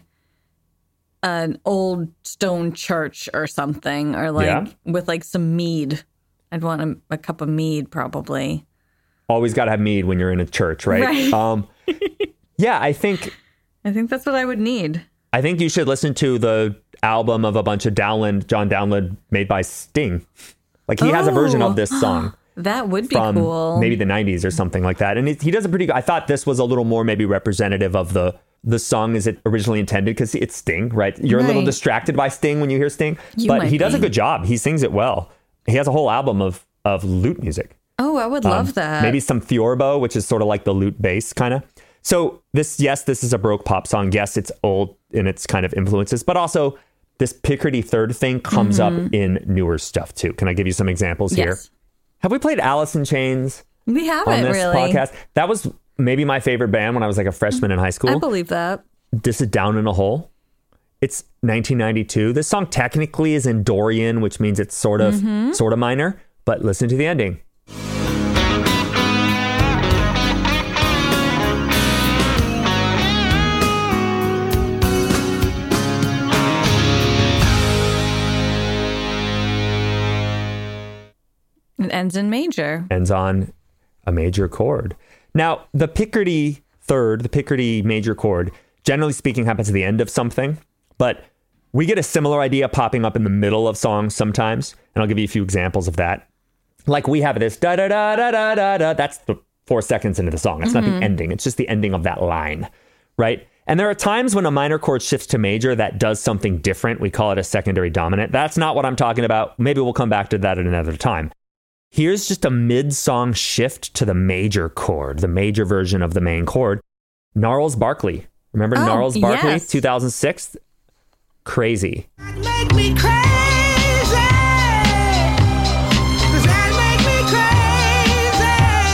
an old stone church or something, or like with like some mead. I'd want a cup of mead probably. Always got to have mead when you're in a church, right? Yeah, I think that's what I would need. I think you should listen to the album of a bunch of John Dowland made by Sting. Like he has a version of this song. That would be from cool. Maybe the 90s or something like that. And he does a pretty good. I thought this was a little more maybe representative of the song as it originally intended, because it's Sting, right? You're a little distracted by Sting when you hear Sting, but he does a good job. He sings it well. He has a whole album of lute music. Oh, I would love that. Maybe some theorbo, which is sort of like the lute bass kind of. So this is a Baroque pop song. Yes, it's old in its kind of influences, but also this Picardy third thing comes up in newer stuff too. Can I give you some examples here? Have we played Alice in Chains? We haven't on this really. podcast? That was maybe my favorite band when I was like a freshman in high school. I believe that. This is Down in a Hole. It's 1992. This song technically is in Dorian, which means it's sort of minor, but listen to the ending. It ends in major. Ends on a major chord. Now, the Picardy third, the Picardy major chord, generally speaking, happens at the end of something, but we get a similar idea popping up in the middle of songs sometimes, and I'll give you a few examples of that. Like we have this da-da-da-da-da-da-da. That's the 4 seconds into the song. It's not the ending. It's just the ending of that line, right? And there are times when a minor chord shifts to major that does something different. We call it a secondary dominant. That's not what I'm talking about. Maybe we'll come back to that at another time. Here's just a mid-song shift to the major chord, the major version of the main chord. Gnarls Barkley. Remember Gnarls Barkley, yes. 2006? Crazy. Make me crazy. Does that make me crazy?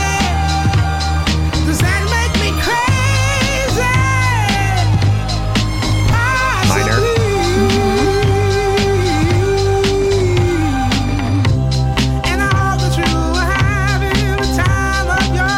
Does that make me crazy? Minor. And all that you were having the time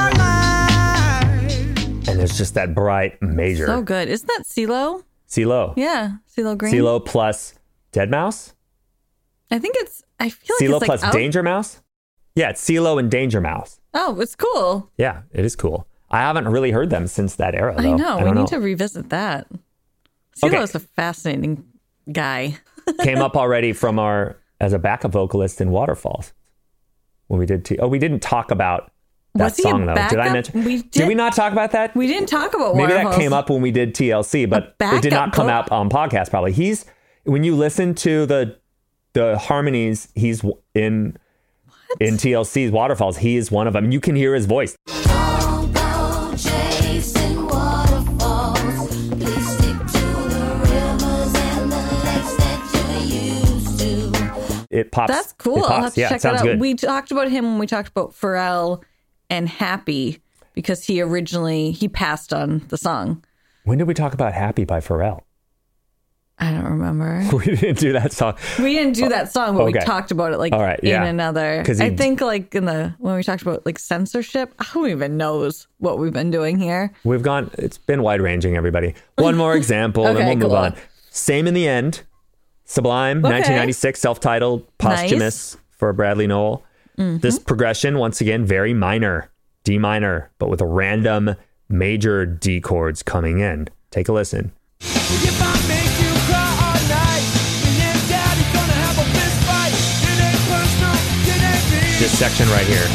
of your life. And there's just that bright major. So good. Isn't that CeeLo? CeeLo. Yeah, CeeLo Green. CeeLo plus Deadmau5? I think it's, I feel like CeeLo it's plus like Danger Mouse? Yeah, it's CeeLo and Danger Mouse. Oh, it's cool. Yeah, it is cool. I haven't really heard them since that era, though. I know. We don't need to revisit that. CeeLo Okay. is a fascinating guy. Came up already from as a backup vocalist in Waterfalls. When we did, we didn't talk about that Was he a song, though. Did I backup? mention? We Did did- we not talk about that? We didn't talk about Maybe that Waterfalls. came up when we did TLC, but it did not backup come out on podcast, probably. When you listen to the harmonies, he's in TLC's Waterfalls. He is one of them. You can hear his voice. Don't go chasing waterfalls. Please stick to the rivers and the lakes that you're used to. It pops. That's cool. It pops. I'll have to Yeah, check sounds that out. good. We talked about him when we talked about Pharrell and Happy because he passed on the song. When did we talk about Happy by Pharrell? I don't remember. We didn't do that song. We didn't do that song, but we Okay. talked about it All right, yeah. in another. 'Cause I think like when we talked about like censorship, who even knows what we've been doing here? It's been wide ranging, everybody. One more example, and then Okay, we'll move cool. on. Same in the End. Sublime, 1996, self-titled, posthumous for Bradley Nowell. This progression, once again, very minor, D minor, but with a random major D chords coming in. Take a listen. If I make you cry all night, then your daddy's gonna have a fist fight. It ain't personal, it ain't me. This section right here.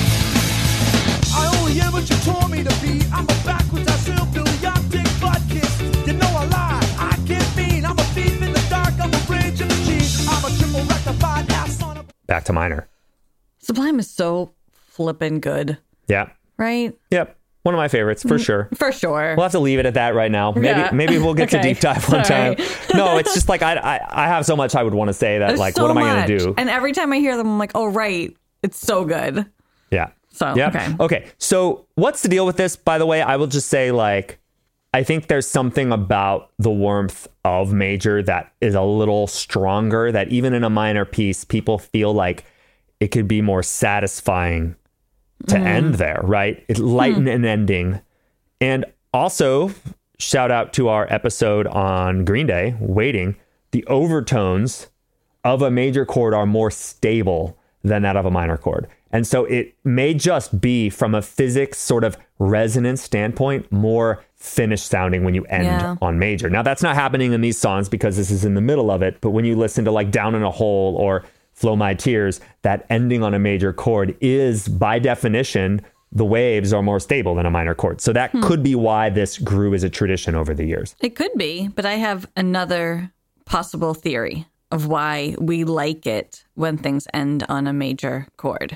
I only am what you told me to be. I'm a backwards, I still do your dick butt kiss. You know I lie, I can't mean. I'm a thief in the dark, I'm a rage in the jeans. I'm a triple rectified ass son of a... Back to minor. Sublime is so flippin' good, Yeah. right? Yep. One of my favorites, for sure. For sure. We'll have to leave it at that right now. Maybe we'll get to Okay. deep dive one Sorry. time. No, it's just like I have so much I would want to say that There's like so what am I much. going to do? And every time I hear them, I'm like, oh, right. It's so good. Yeah. So, yeah. okay. So what's the deal with this? By the way, I will just say like I think there's something about the warmth of major that is a little stronger, that even in a minor piece, people feel like it could be more satisfying to end there, right? It lighten an ending. And also, shout out to our episode on Green Day, Waiting. The overtones of a major chord are more stable than that of a minor chord. And so it may just be, from a physics sort of resonance standpoint, more finished sounding when you end on major. Now, that's not happening in these songs because this is in the middle of it. But when you listen to like Down in a Hole or Flow My Tears, that ending on a major chord is, by definition, the waves are more stable than a minor chord. So that could be why this grew as a tradition over the years. It could be, but I have another possible theory of why we like it when things end on a major chord.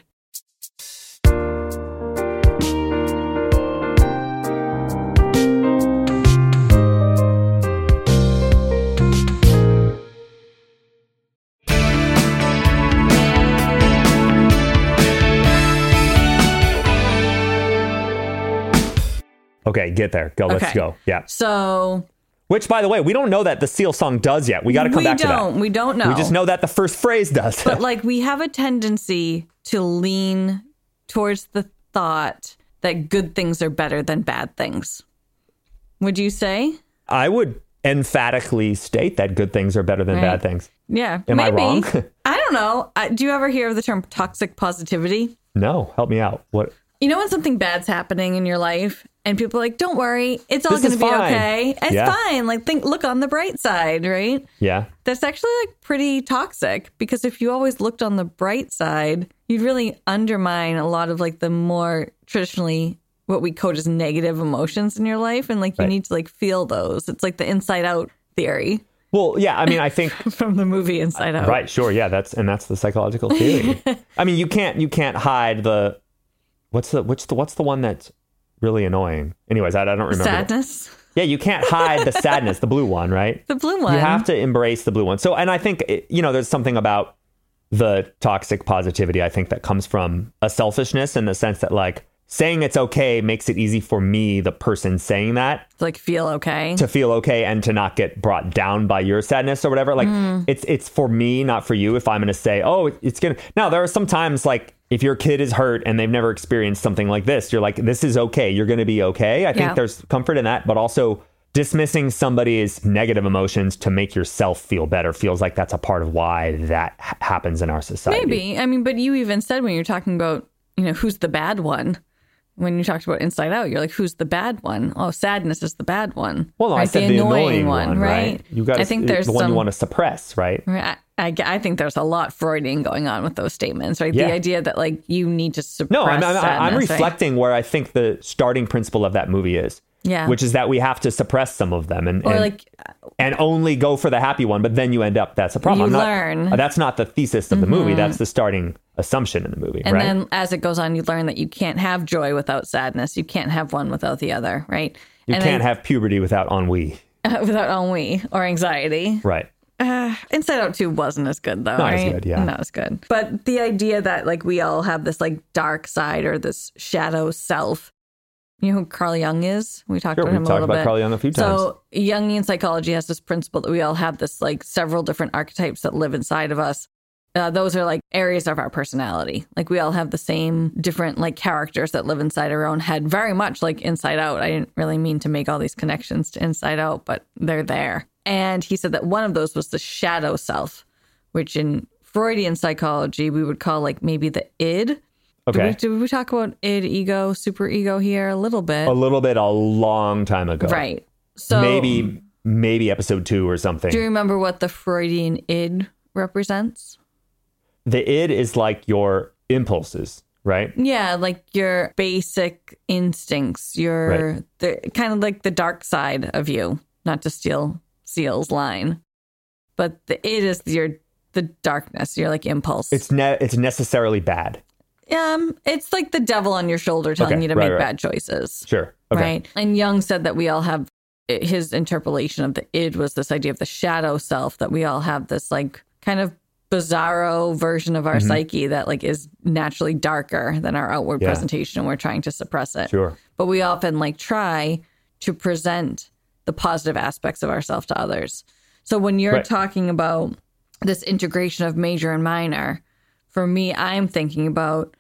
Okay, get there. Go. Let's Okay. go. Yeah. So Which, by the way, we don't know that the Seal song does yet. We got to come back to that. We don't know. We just know that the first phrase does. But like we have a tendency to lean towards the thought that good things are better than bad things. Would you say? I would emphatically state that good things are better than bad things. Yeah. Am I wrong? I don't know. Do you ever hear of the term toxic positivity? No, help me out. What? You know when something bad's happening in your life and people are like, don't worry, it's all This going is to be fine. okay. It's Yeah. fine. Like look on the bright side, right? Yeah. That's actually like pretty toxic because if you always looked on the bright side, you'd really undermine a lot of like the more traditionally what we code as negative emotions in your life. And like you need to like feel those. It's like the inside out theory Well, yeah, I mean, I think from the movie Inside Out. right, sure, yeah, that's the psychological theory. I mean, you can't hide the what's the one that's really annoying? Anyways, I don't remember. Sadness. Yeah, you can't hide the sadness, the blue one, right? The blue one. You have to embrace the blue one. So, and I think, there's something about the toxic positivity, I think, that comes from a selfishness in the sense that, like, saying it's okay makes it easy for me, the person saying that, To like feel okay. to feel okay and to not get brought down by your sadness or whatever. Like, it's for me, not for you. If I'm going to say, oh, it's going to... Now, there are some times, like, if your kid is hurt and they've never experienced something like this, you're like, this is okay. You're going to be okay. I think there's comfort in that, but also dismissing somebody's negative emotions to make yourself feel better feels like that's a part of why that happens in our society. Maybe. I mean, but you even said when you're talking about, who's the bad one? When you talked about Inside Out, you're like, who's the bad one? Oh, sadness is the bad one. Well, no, right? I said the annoying one, right? You got. I think there's the one some, you want to suppress, right? I think there's a lot Freudian going on with those statements, right? Yeah. The idea that like you need to suppress. No, I'm sadness, reflecting where I think the starting principle of that movie is. Yeah. Which is that we have to suppress some of them and only go for the happy one, but then you end up, that's a problem. Learn. That's not the thesis of the movie. That's the starting assumption in the movie, And right? then as it goes on, you learn that you can't have joy without sadness. You can't have one without the other, right? You can't have puberty without ennui. without ennui or anxiety. Right. Inside Out 2 wasn't as good though, Not right? as good, yeah. Not as good. But the idea that like we all have this like dark side or this shadow self. You know who Carl Jung is? We talked about him a little bit. We've talked about Carl Jung a few times. So Jungian psychology has this principle that we all have this like several different archetypes that live inside of us. Those are like areas of our personality. Like we all have the same different like characters that live inside our own head, very much like Inside Out. I didn't really mean to make all these connections to Inside Out, but they're there. And he said that one of those was the shadow self, which in Freudian psychology, we would call like maybe the id. Okay. Did we talk about id, ego, super ego here a little bit? A little bit, a long time ago. Right. So maybe episode 2 or something. do you remember what the Freudian id represents? The id is like your impulses, right? Yeah, like your basic instincts, your the kind of like the dark side of you, not to steal Seal's line. But the id is the darkness, your like impulse. It's necessarily bad. It's like the devil on your shoulder telling you to make bad choices. Sure. Okay. Right. And Jung said that we all have his interpolation of the id was this idea of the shadow self, that we all have this like kind of bizarro version of our psyche that like is naturally darker than our outward presentation, and we're trying to suppress it. Sure. But we often like try to present the positive aspects of ourselves to others. So when you're talking about this integration of major and minor, for me, I'm thinking about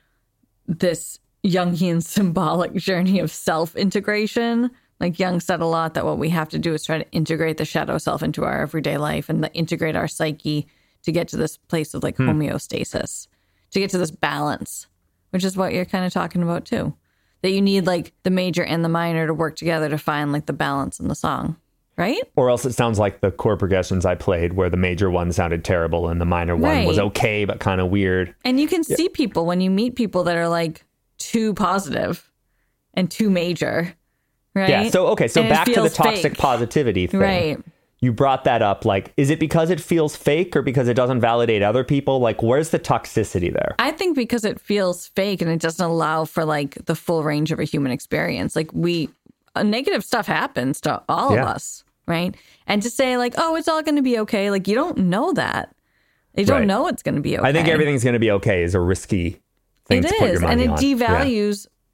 this Jungian symbolic journey of self-integration. Like Jung said a lot that what we have to do is try to integrate the shadow self into our everyday life and integrate our psyche to get to this place of like homeostasis, to get to this balance, which is what you're kind of talking about too. That you need like the major and the minor to work together to find like the balance in the song, right? Or else it sounds like the chord progressions I played where the major one sounded terrible and the minor one was okay, but kind of weird. And you can see people when you meet people that are like too positive and too major, right? Yeah. So, okay. So And it back to the feels toxic fake. positivity thing. Right. You brought that up. Like, is it because it feels fake or because it doesn't validate other people? Like, where's the toxicity there? I think because it feels fake and it doesn't allow for like the full range of a human experience. Like negative stuff happens to all of us, right? And to say like, oh, it's all going to be okay. Like you don't know that. You don't know it's going to be okay. I think everything's going to be okay is a risky thing to put your money and it on. devalues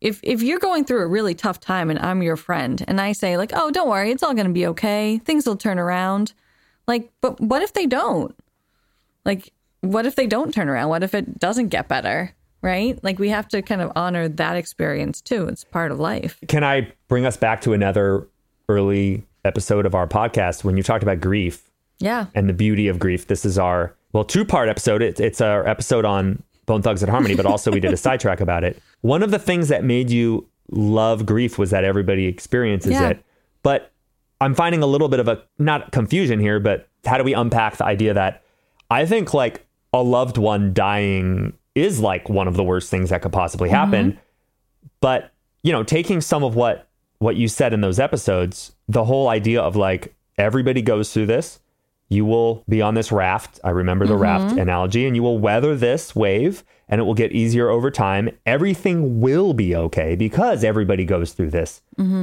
if you're going through a really tough time and I'm your friend and I say like, oh, don't worry, it's all going to be okay. Things will turn around. Like, but what if they don't? Like, what if they don't turn around? What if it doesn't get better? Right? Like, we have to kind of honor that experience too. It's part of life. Can I bring us back to another early episode of our podcast when you talked about grief? Yeah. And the beauty of grief. This is our, well, 2-part episode. It's our episode on Bone Thugs and Harmony, but also we did a sidetrack about it. One of the things that made you love grief was that everybody experiences it. But I'm finding a little bit of a, not confusion here, but how do we unpack the idea that I think like a loved one dying is like one of the worst things that could possibly happen. But, you know, taking some of what you said in those episodes, the whole idea of like, everybody goes through this. You will be on this raft. I remember the raft analogy, and you will weather this wave and it will get easier over time. Everything will be okay because everybody goes through this.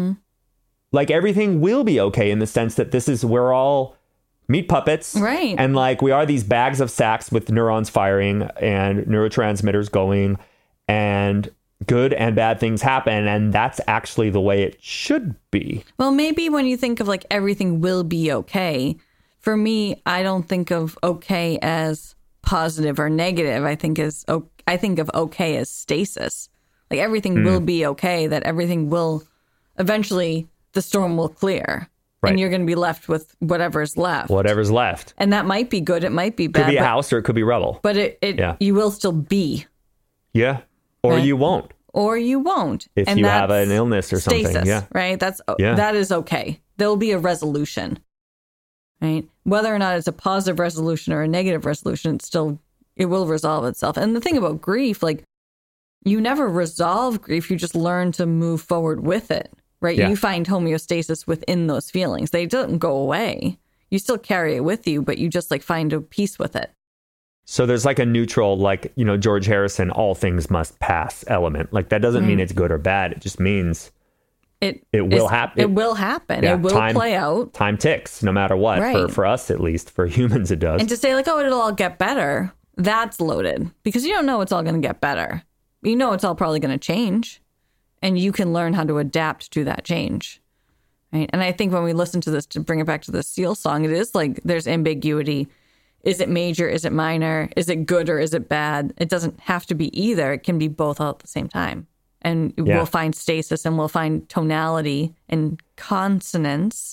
Like everything will be okay in the sense that this is, we're all meat puppets. Right. And like we are these bags of sacks with neurons firing and neurotransmitters going, and good and bad things happen. And that's actually the way it should be. Well, maybe when you think of like everything will be okay, for me, I don't think of okay as positive or negative. I think of okay as stasis. Like everything will be okay, that everything will eventually, the storm will clear. Right. And you're going to be left with whatever's left. Whatever's left. And that might be good. It might be bad. Could be a house or it could be rubble. But you will still be. Yeah. Or Right. you won't. Or you won't. If you have an illness or stasis, something. Yeah. Right? That is okay. There'll be a resolution. Right? Whether or not it's a positive resolution or a negative resolution, it will resolve itself. And the thing about grief, like, you never resolve grief. You just learn to move forward with it. Right? Yeah. You find homeostasis within those feelings. They don't go away. You still carry it with you, but you just like find a peace with it. So there's like a neutral, like, you know, George Harrison, all things must pass element. Like that doesn't mean it's good or bad. It just means it will happen. It will happen. Yeah, it will play out. Time ticks no matter what. Right. For us, at least, for humans, it does. And to say like, oh, it'll all get better. That's loaded because you don't know it's all going to get better. You know, it's all probably going to change. And you can learn how to adapt to that change. Right. And I think when we listen to this, to bring it back to the Seal song, it is like there's ambiguity. Is it major? Is it minor? Is it good or is it bad? It doesn't have to be either. It can be both all at the same time. And we'll find stasis and we'll find tonality and consonance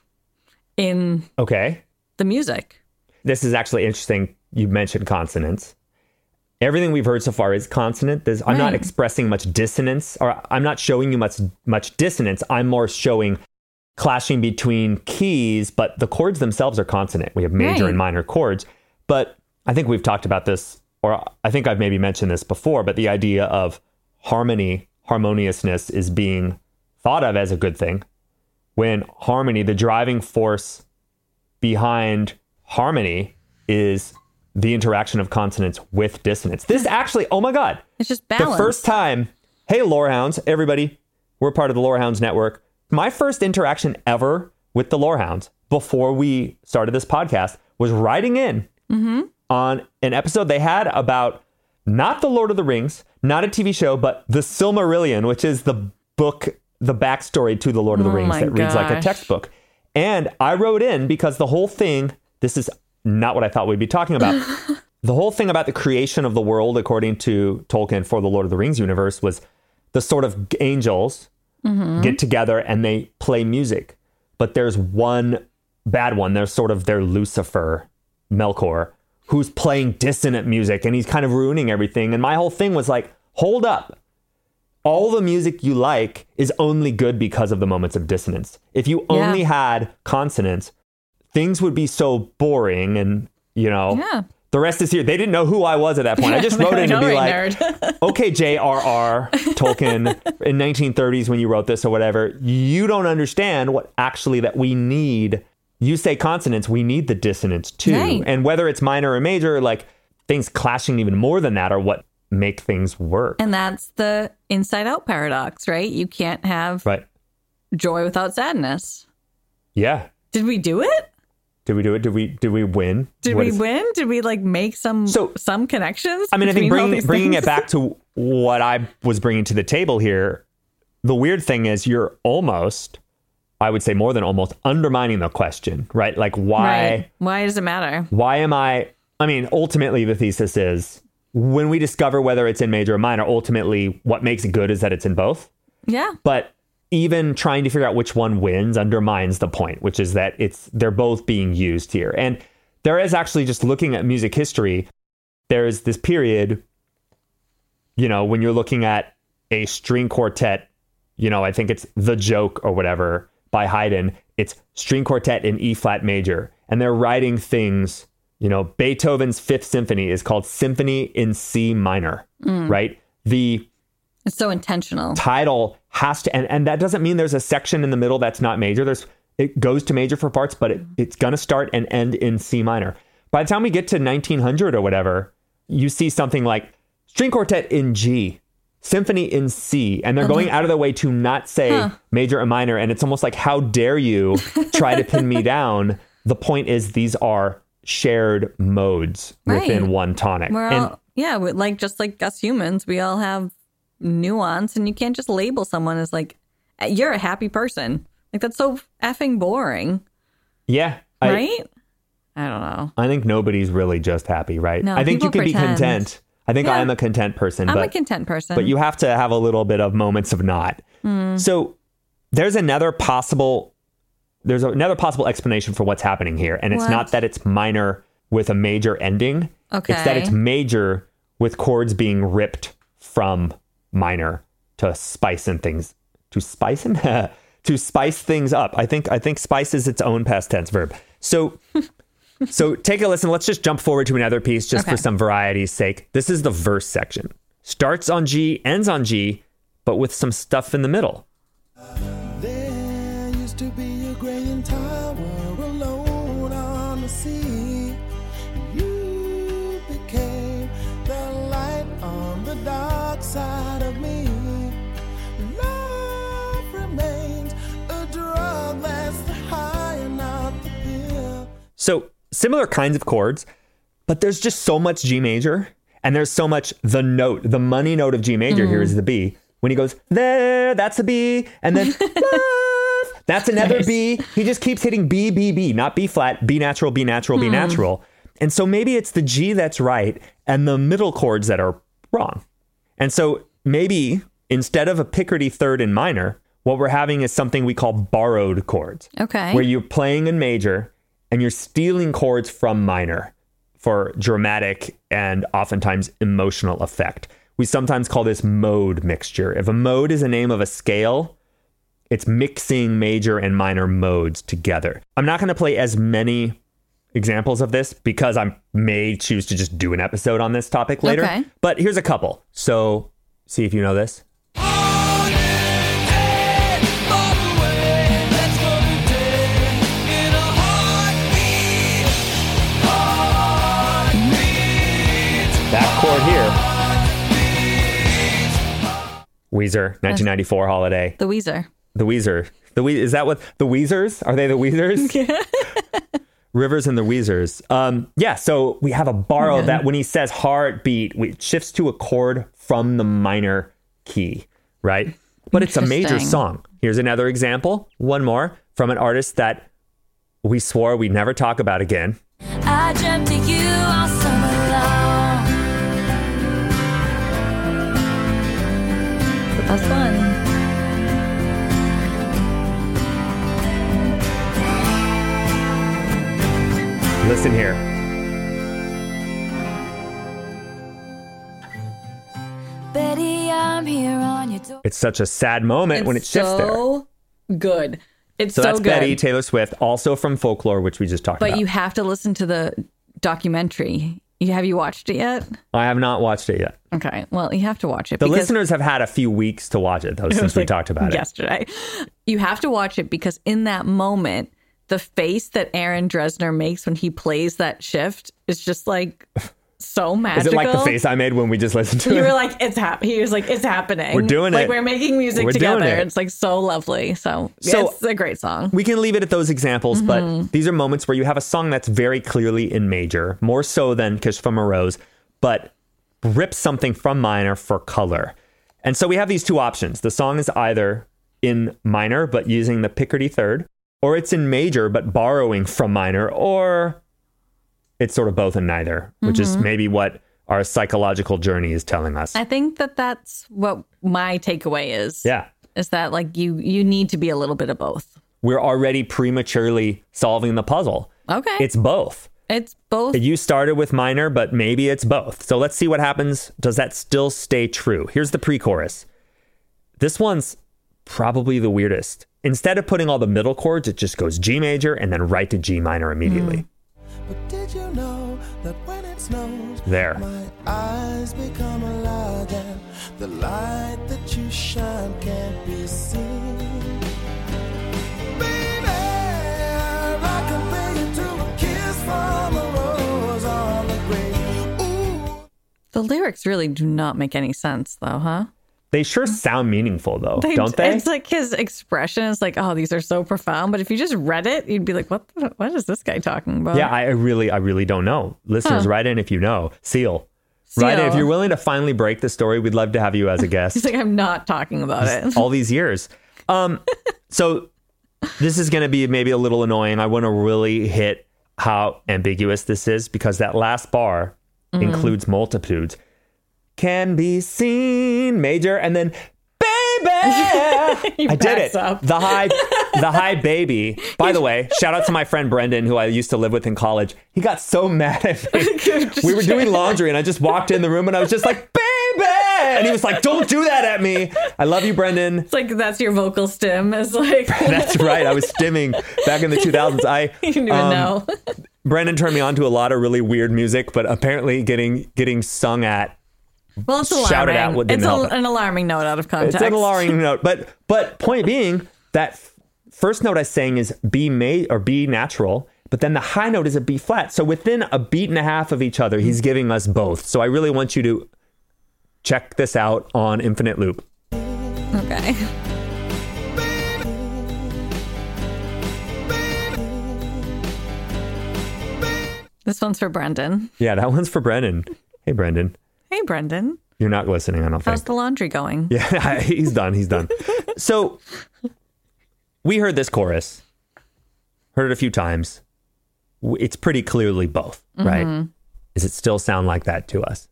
in the music. This is actually interesting. You mentioned consonance. Everything we've heard so far is consonant. I'm not expressing much dissonance, or I'm not showing you much dissonance. I'm more showing clashing between keys, but the chords themselves are consonant. We have major and minor chords. But I think we've talked about this, or I think I've maybe mentioned this before, but the idea of harmoniousness is being thought of as a good thing. When harmony, the driving force behind harmony is the interaction of consonants with dissonance. This actually, oh my God. It's just balance. The first time, hey, Lorehounds, everybody, we're part of the Lorehounds Network. My first interaction ever with the Lorehounds before we started this podcast was writing in on an episode they had about not the Lord of the Rings, not a TV show, but the Silmarillion, which is the book, the backstory to the Lord of the Rings that reads like a textbook. And I wrote in because the whole thing, this is not what I thought we'd be talking about. The whole thing about the creation of the world, according to Tolkien for the Lord of the Rings universe, was the sort of angels get together and they play music. But there's one bad one. There's sort of their Lucifer, Melkor, who's playing dissonant music and he's kind of ruining everything. And my whole thing was like, hold up. All the music you like is only good because of the moments of dissonance. If you only had consonants, things would be so boring and, you know, the rest is here. They didn't know who I was at that point. I just wrote in to be like, okay, J.R.R. Tolkien in 1930s when you wrote this or whatever, you don't understand what actually that we need. You say consonants, we need the dissonance too. Right. And whether it's minor or major, like things clashing even more than that are what make things work. And that's the inside out paradox, right? You can't have joy without sadness. Yeah. Did we do it? Did we do it? Did we win? Did What we is- win? Did we like make some connections? I mean, I think between all these bringing things? it back to what I was bringing to the table here, the weird thing is you're almost, I would say more than almost, undermining the question, right? Like why? Right. Why does it matter? Why am I mean, ultimately the thesis is when we discover whether it's in major or minor, ultimately what makes it good is that it's in both. Yeah. But even trying to figure out which one wins undermines the point, which is that they're both being used here. And there is actually, just looking at music history, there's this period, when you're looking at a string quartet, I think it's The Joke or whatever by Haydn, it's string quartet in E flat major. And they're writing things, Beethoven's Fifth Symphony is called Symphony in C minor, right? It's so intentional. Title has to, and that doesn't mean there's a section in the middle that's not major. It goes to major for parts, but it's going to start and end in C minor. By the time we get to 1900 or whatever, you see something like string quartet in G, symphony in C, and they're going out of their way to not say major or minor. And it's almost like, how dare you try to pin me down? The point is, these are shared modes within one tonic. Just like us humans, we all have nuance, and you can't just label someone as like, you're a happy person. Like, that's so effing boring. Yeah. Right? I don't know. I think nobody's really just happy, right? No, I think you people can be pretend. content. I think I Yeah. am a content person. I'm a content person. But you have to have a little bit of moments of not. So there's another possible explanation for what's happening here. And it's What? not that it's minor with a major ending. Okay. It's that it's major with chords being ripped from minor to spice things up. I think spice is its own past tense verb. So take a listen. Let's just jump forward to another piece just for some variety's sake. This is the verse section. Starts on G, ends on G, but with some stuff in the middle. There used to be a graying tower alone on the sea. You became the light on the dark side of me. Love remains a drug that's the high and not the pill. So similar kinds of chords, but there's just so much G major, and there's so much the money note of G major here is the B. When he goes, there, that's a B, and then love, that's another B. He just keeps hitting B, B, B, not B flat, B natural, B natural, B natural. And so maybe it's the G that's right and the middle chords that are wrong. And so maybe instead of a Picardy third in minor, what we're having is something we call borrowed chords. Okay. Where you're playing in major and you're stealing chords from minor for dramatic and oftentimes emotional effect. We sometimes call this mode mixture. If a mode is a name of a scale, it's mixing major and minor modes together. I'm not going to play as many examples of this because I may choose to just do an episode on this topic later. Okay. But here's a couple. So see if you know this. That chord here. Weezer, 1994 holiday. The Weezer. The Weezer. Is that what the Weezers? Are they the Weezers? Rivers and the Weezers. So we have a borrow that when he says heartbeat, it shifts to a chord from the minor key, right? But it's a major Interesting. song. Here's another example. One more from an artist that we swore we'd never talk about again. I dreamt of you all summer long. That's fun. Listen here. Betty, I'm here on your door. It's such a sad moment when it shifts there. so good. It's So so, that's good. Betty, Taylor Swift, also from Folklore, which we just talked But about. you have to listen to the documentary. Have you watched it yet? I have not watched it yet. Okay. Well, you have to watch it. The because listeners have had a few weeks to watch it, though, since we talked about it. yesterday. You have to watch it because in that moment, the face that Aaron Dresner makes when he plays that shift is just like so magical. Is it like the face I made when we just listened to You it? were like, he was like, it's happening. We're doing like, it. we're making music We're doing together. it. It's like so lovely. So it's a great song. We can leave it at those examples, Mm-hmm. but these are moments where you have a song that's very clearly in major, more so than Kiss from a Rose, but rips something from minor for color. And so we have these two options. The song is either in minor, but using the Picardy third, or it's in major, but borrowing from minor, or it's sort of both and neither, which is maybe what our psychological journey is telling us. I think that's what my takeaway is. Yeah. Is that like you need to be a little bit of both. We're already prematurely solving the puzzle. Okay. It's both. It's both. You started with minor, but maybe it's both. So let's see what happens. Does that still stay true? Here's the pre-chorus. This one's probably the weirdest. Instead of putting all the middle chords, it just goes G major and then right to G minor immediately. But did you know that when it snows, There. my eyes become alive and the light that you shine can't be seen? Baby, I compare you to a kiss from a rose on the grave. Ooh. The lyrics really do not make any sense, though, huh? They sure sound meaningful, though, don't they? It's like his expression is like, oh, these are so profound. But if you just read it, you'd be like, what is this guy talking about? Yeah, I really don't know. Listeners, write in if you know. Seal. Write in if you're willing to finally break the story. We'd love to have you as a guest. He's like, I'm not talking about it. All these years. So this is going to be maybe a little annoying. I want to really hit how ambiguous this is because that last bar includes multitudes. Can be seen major and then baby. I did it. Up. The high baby. By the way, shout out to my friend Brendan, who I used to live with in college. He got so mad at me. We were doing laundry and I just walked in the room and I was just like, baby. And he was like, don't do that at me. I love you, Brendan. It's like that's your vocal stim. It's like That's right. I was stimming back in the 2000s. you didn't even know. Brendan turned me on to a lot of really weird music, but apparently getting sung at. Well, it's alarming. Shout it out wouldn't It's help. an alarming note out of context. It's an alarming note, but point being that first note I sang is B natural, but then the high note is a B flat. So within a beat and a half of each other, he's giving us both. So I really want you to check this out on Infinite Loop. Okay. This one's for Brendan. Yeah, that one's for Brendan. Hey, Brendan. Hey, Brendan. You're not listening, I don't How's think. the laundry going? Yeah, he's done. He's done. So we heard this chorus, heard it a few times. It's pretty clearly both, right? Does it still sound like that to us?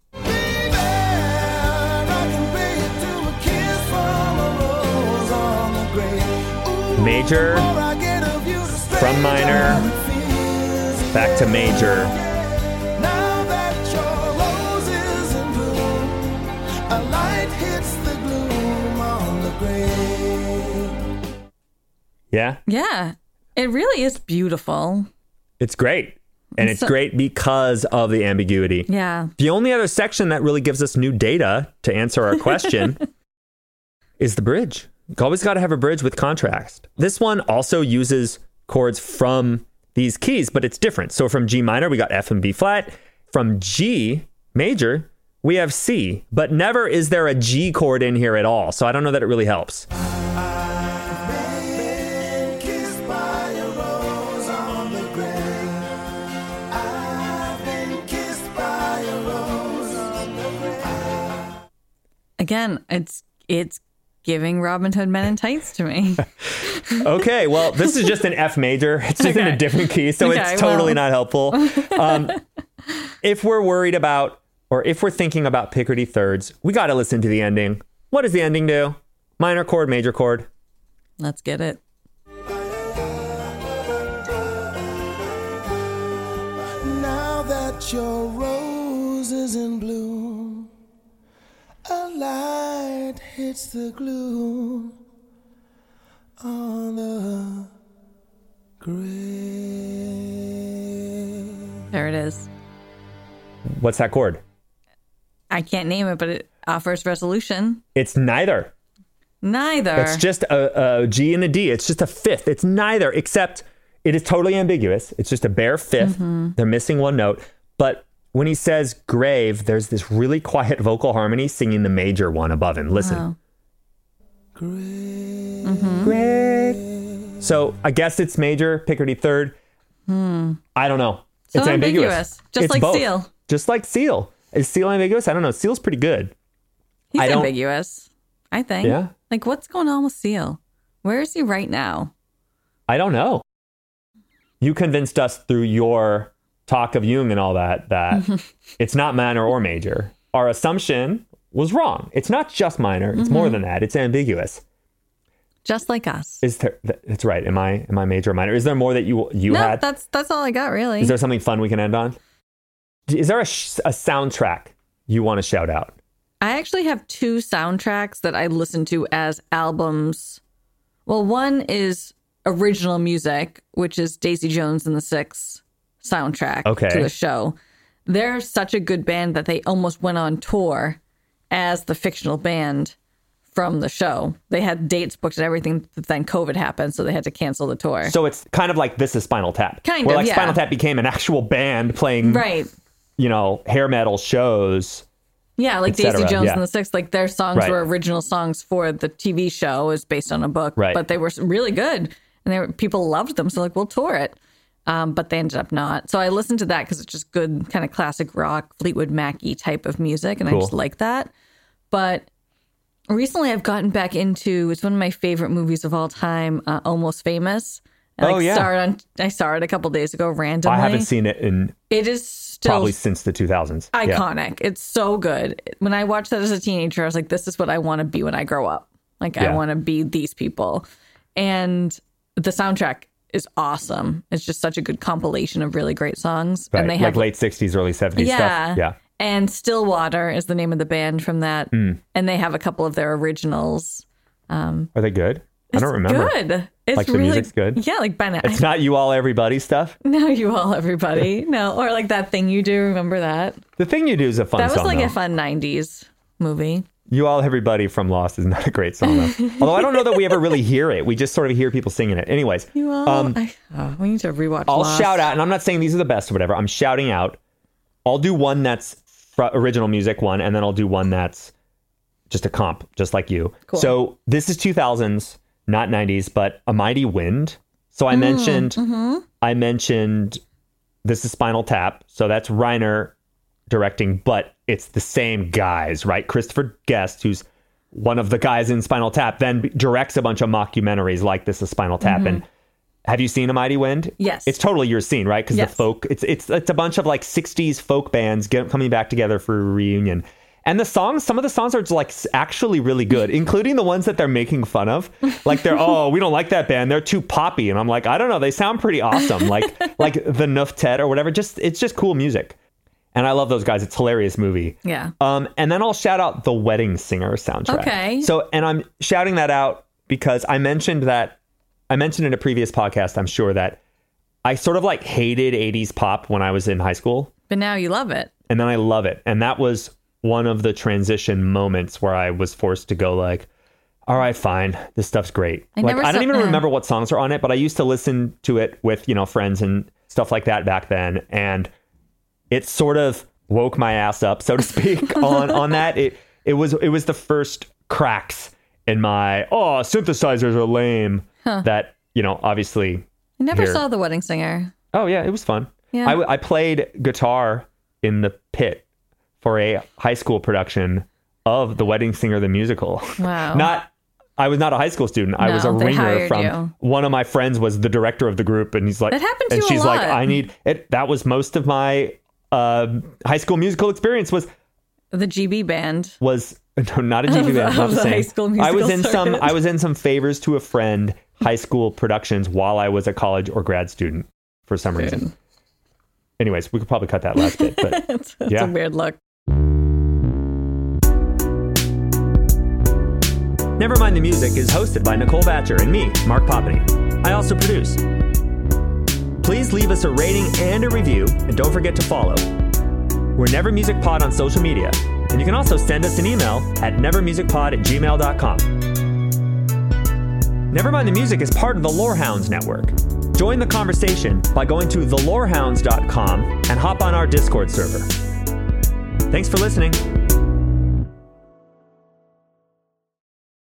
Major, from minor, back to major. Now that your rose is in bloom, a light hits the gloom on the grave. Yeah, Yeah. It really is beautiful. it's great. And it's great because of the ambiguity. Yeah. The only other section that really gives us new data to answer our question is the bridge. You always got to have a bridge with contrast. This one also uses chords from these keys, but it's different. So from G minor, we got F and B flat. From G major, we have C, but never is there a G chord in here at all. So I don't know that it really helps. Been kissed by a rose on the grave. I've been kissed by a rose on the grave. Again, it's giving Robin Hood Men in Tights to me. Okay, well, this is just an F major. It's just in a Okay. different key, so Okay, it's totally well. not helpful. If we're worried about, or if we're thinking about Picardy thirds, we got to listen to the ending. What does the ending do? Minor chord, major chord. Let's get it. Now that your rose is in bloom, a light hits the gloom on the grave. There it is. What's that chord? I can't name it, but it offers resolution. It's neither. Neither. It's just a G and a D. It's just a fifth. It's neither, except it is totally ambiguous. It's just a bare fifth. They're missing one note. But when he says grave, there's this really quiet vocal harmony singing the major one above him. Listen. Wow. Grave. So I guess it's major, Picardy third. I don't know. So It's ambiguous. just It's like both. Seal. Just like Seal. Is Seal ambiguous? I don't know. Seal's pretty good. He's I don't- ambiguous, I think. Yeah? Like, what's going on with Seal? Where is he right now? I don't know. You convinced us through your talk of Jung and all that it's not minor or major. Our assumption was wrong. It's not just minor. It's more than that. It's ambiguous. Just like us. Is there? That's right. Am I major or minor? Is there more that you No, had? that's all I got, really. Is there something fun we can end on? Is there a soundtrack you want to shout out? I actually have 2 soundtracks that I listen to as albums. Well, one is original music, which is Daisy Jones and the Six soundtrack to the show. They're such a good band that they almost went on tour as the fictional band from the show. They had dates booked and everything, but then COVID happened, so they had to cancel the tour. So it's kind of like This Is Spinal Tap. Kind where of, like yeah. Spinal Tap became an actual band playing, Right. hair metal shows. Yeah, like et cetera, Daisy Jones yeah. and the Six, like their songs Right. were original songs for the TV show. It was based on a book, Right. but they were really good, and people loved them. So like, we'll tour it, but they ended up not. So I listened to that because it's just good, kind of classic rock, Fleetwood Mac-y type of music, and I just like that. But recently, I've gotten back into it's one of my favorite movies of all time, Almost Famous. I saw it a couple days ago randomly. I haven't seen it in It is still probably since the 2000s. Yeah. iconic. It's so good. When I watched that as a teenager, I was like, this is what I want to be when I grow up. Like, I Yeah. want to be these people. And the soundtrack is awesome. It's just such a good compilation of really great songs. Right. And they like have late 60s, early 70s stuff. Yeah. And Stillwater is the name of the band from that. And they have a couple of their originals. Are they good? I don't remember. Good. It's Like the really, music's good? Yeah, like Ben. It's not You All Everybody stuff. No, You All Everybody. No, or like That Thing You Do. Remember that? The Thing You Do is a fun That was song, like though. a fun 90s movie. You All Everybody from Lost is not a great song, though. Although I don't know that we ever really hear it. We just sort of hear people singing it. Anyways, You all. We need to rewatch. I'll Lost. shout out, and I'm not saying these are the best or whatever. I'm shouting out. I'll do one that's original music one, and then I'll do one that's just a comp, just like you. Cool. So this is 2000s, not 90s, but A Mighty Wind. So I mentioned This Is Spinal Tap. So that's Reiner directing, but it's the same guys, right? Christopher Guest, who's one of the guys in Spinal Tap, then directs a bunch of mockumentaries like This Is Spinal Tap. And have you seen A Mighty Wind? Yes. It's totally your scene, right? Because Yes. the folk, it's a bunch of like 60s folk bands coming back together for a reunion. And the songs, some of the songs are like actually really good, including the ones that they're making fun of. Like we don't like that band. They're too poppy. And I'm like, I don't know. They sound pretty awesome. like the Neuf Tête or whatever. It's just cool music. And I love those guys. It's a hilarious movie. Yeah. And then I'll shout out the Wedding Singer soundtrack. Okay. So, and I'm shouting that out because I mentioned in a previous podcast, I'm sure, that I sort of like hated 80s pop when I was in high school. But now you love it. And then I love it. And that was one of the transition moments where I was forced to go like, all right, fine. This stuff's great. I don't even remember what songs are on it, but I used to listen to it with, friends and stuff like that back then. And it sort of woke my ass up, so to speak, on that. It was the first cracks in my, synthesizers are lame. That, obviously. I never saw The Wedding Singer. Oh, yeah, it was fun. Yeah. I played guitar in the pit for a high school production of The Wedding Singer, the musical. Wow. I was not a high school student. I was a they ringer hired from you. One of my friends was the director of the group, and he's like, That happened to and you a she's like, lot. I need it. That was most of my high school musical experience was The GB band. no, not a GB band, not of the the same. High School Musical I was in some favors to a friend high school productions while I was a college or grad student for some reason. Anyways, we could probably cut that last bit, but It's yeah. a weird look. Nevermind the Music is hosted by Nicole Batcher and me, Mark Poppany. I also produce. Please leave us a rating and a review, and don't forget to follow. We're Never Music Pod on social media, and you can also send us an email at nevermusicpod@gmail.com. Nevermind the Music is part of the Lorehounds Network. Join the conversation by going to thelorehounds.com and hop on our Discord server. Thanks for listening.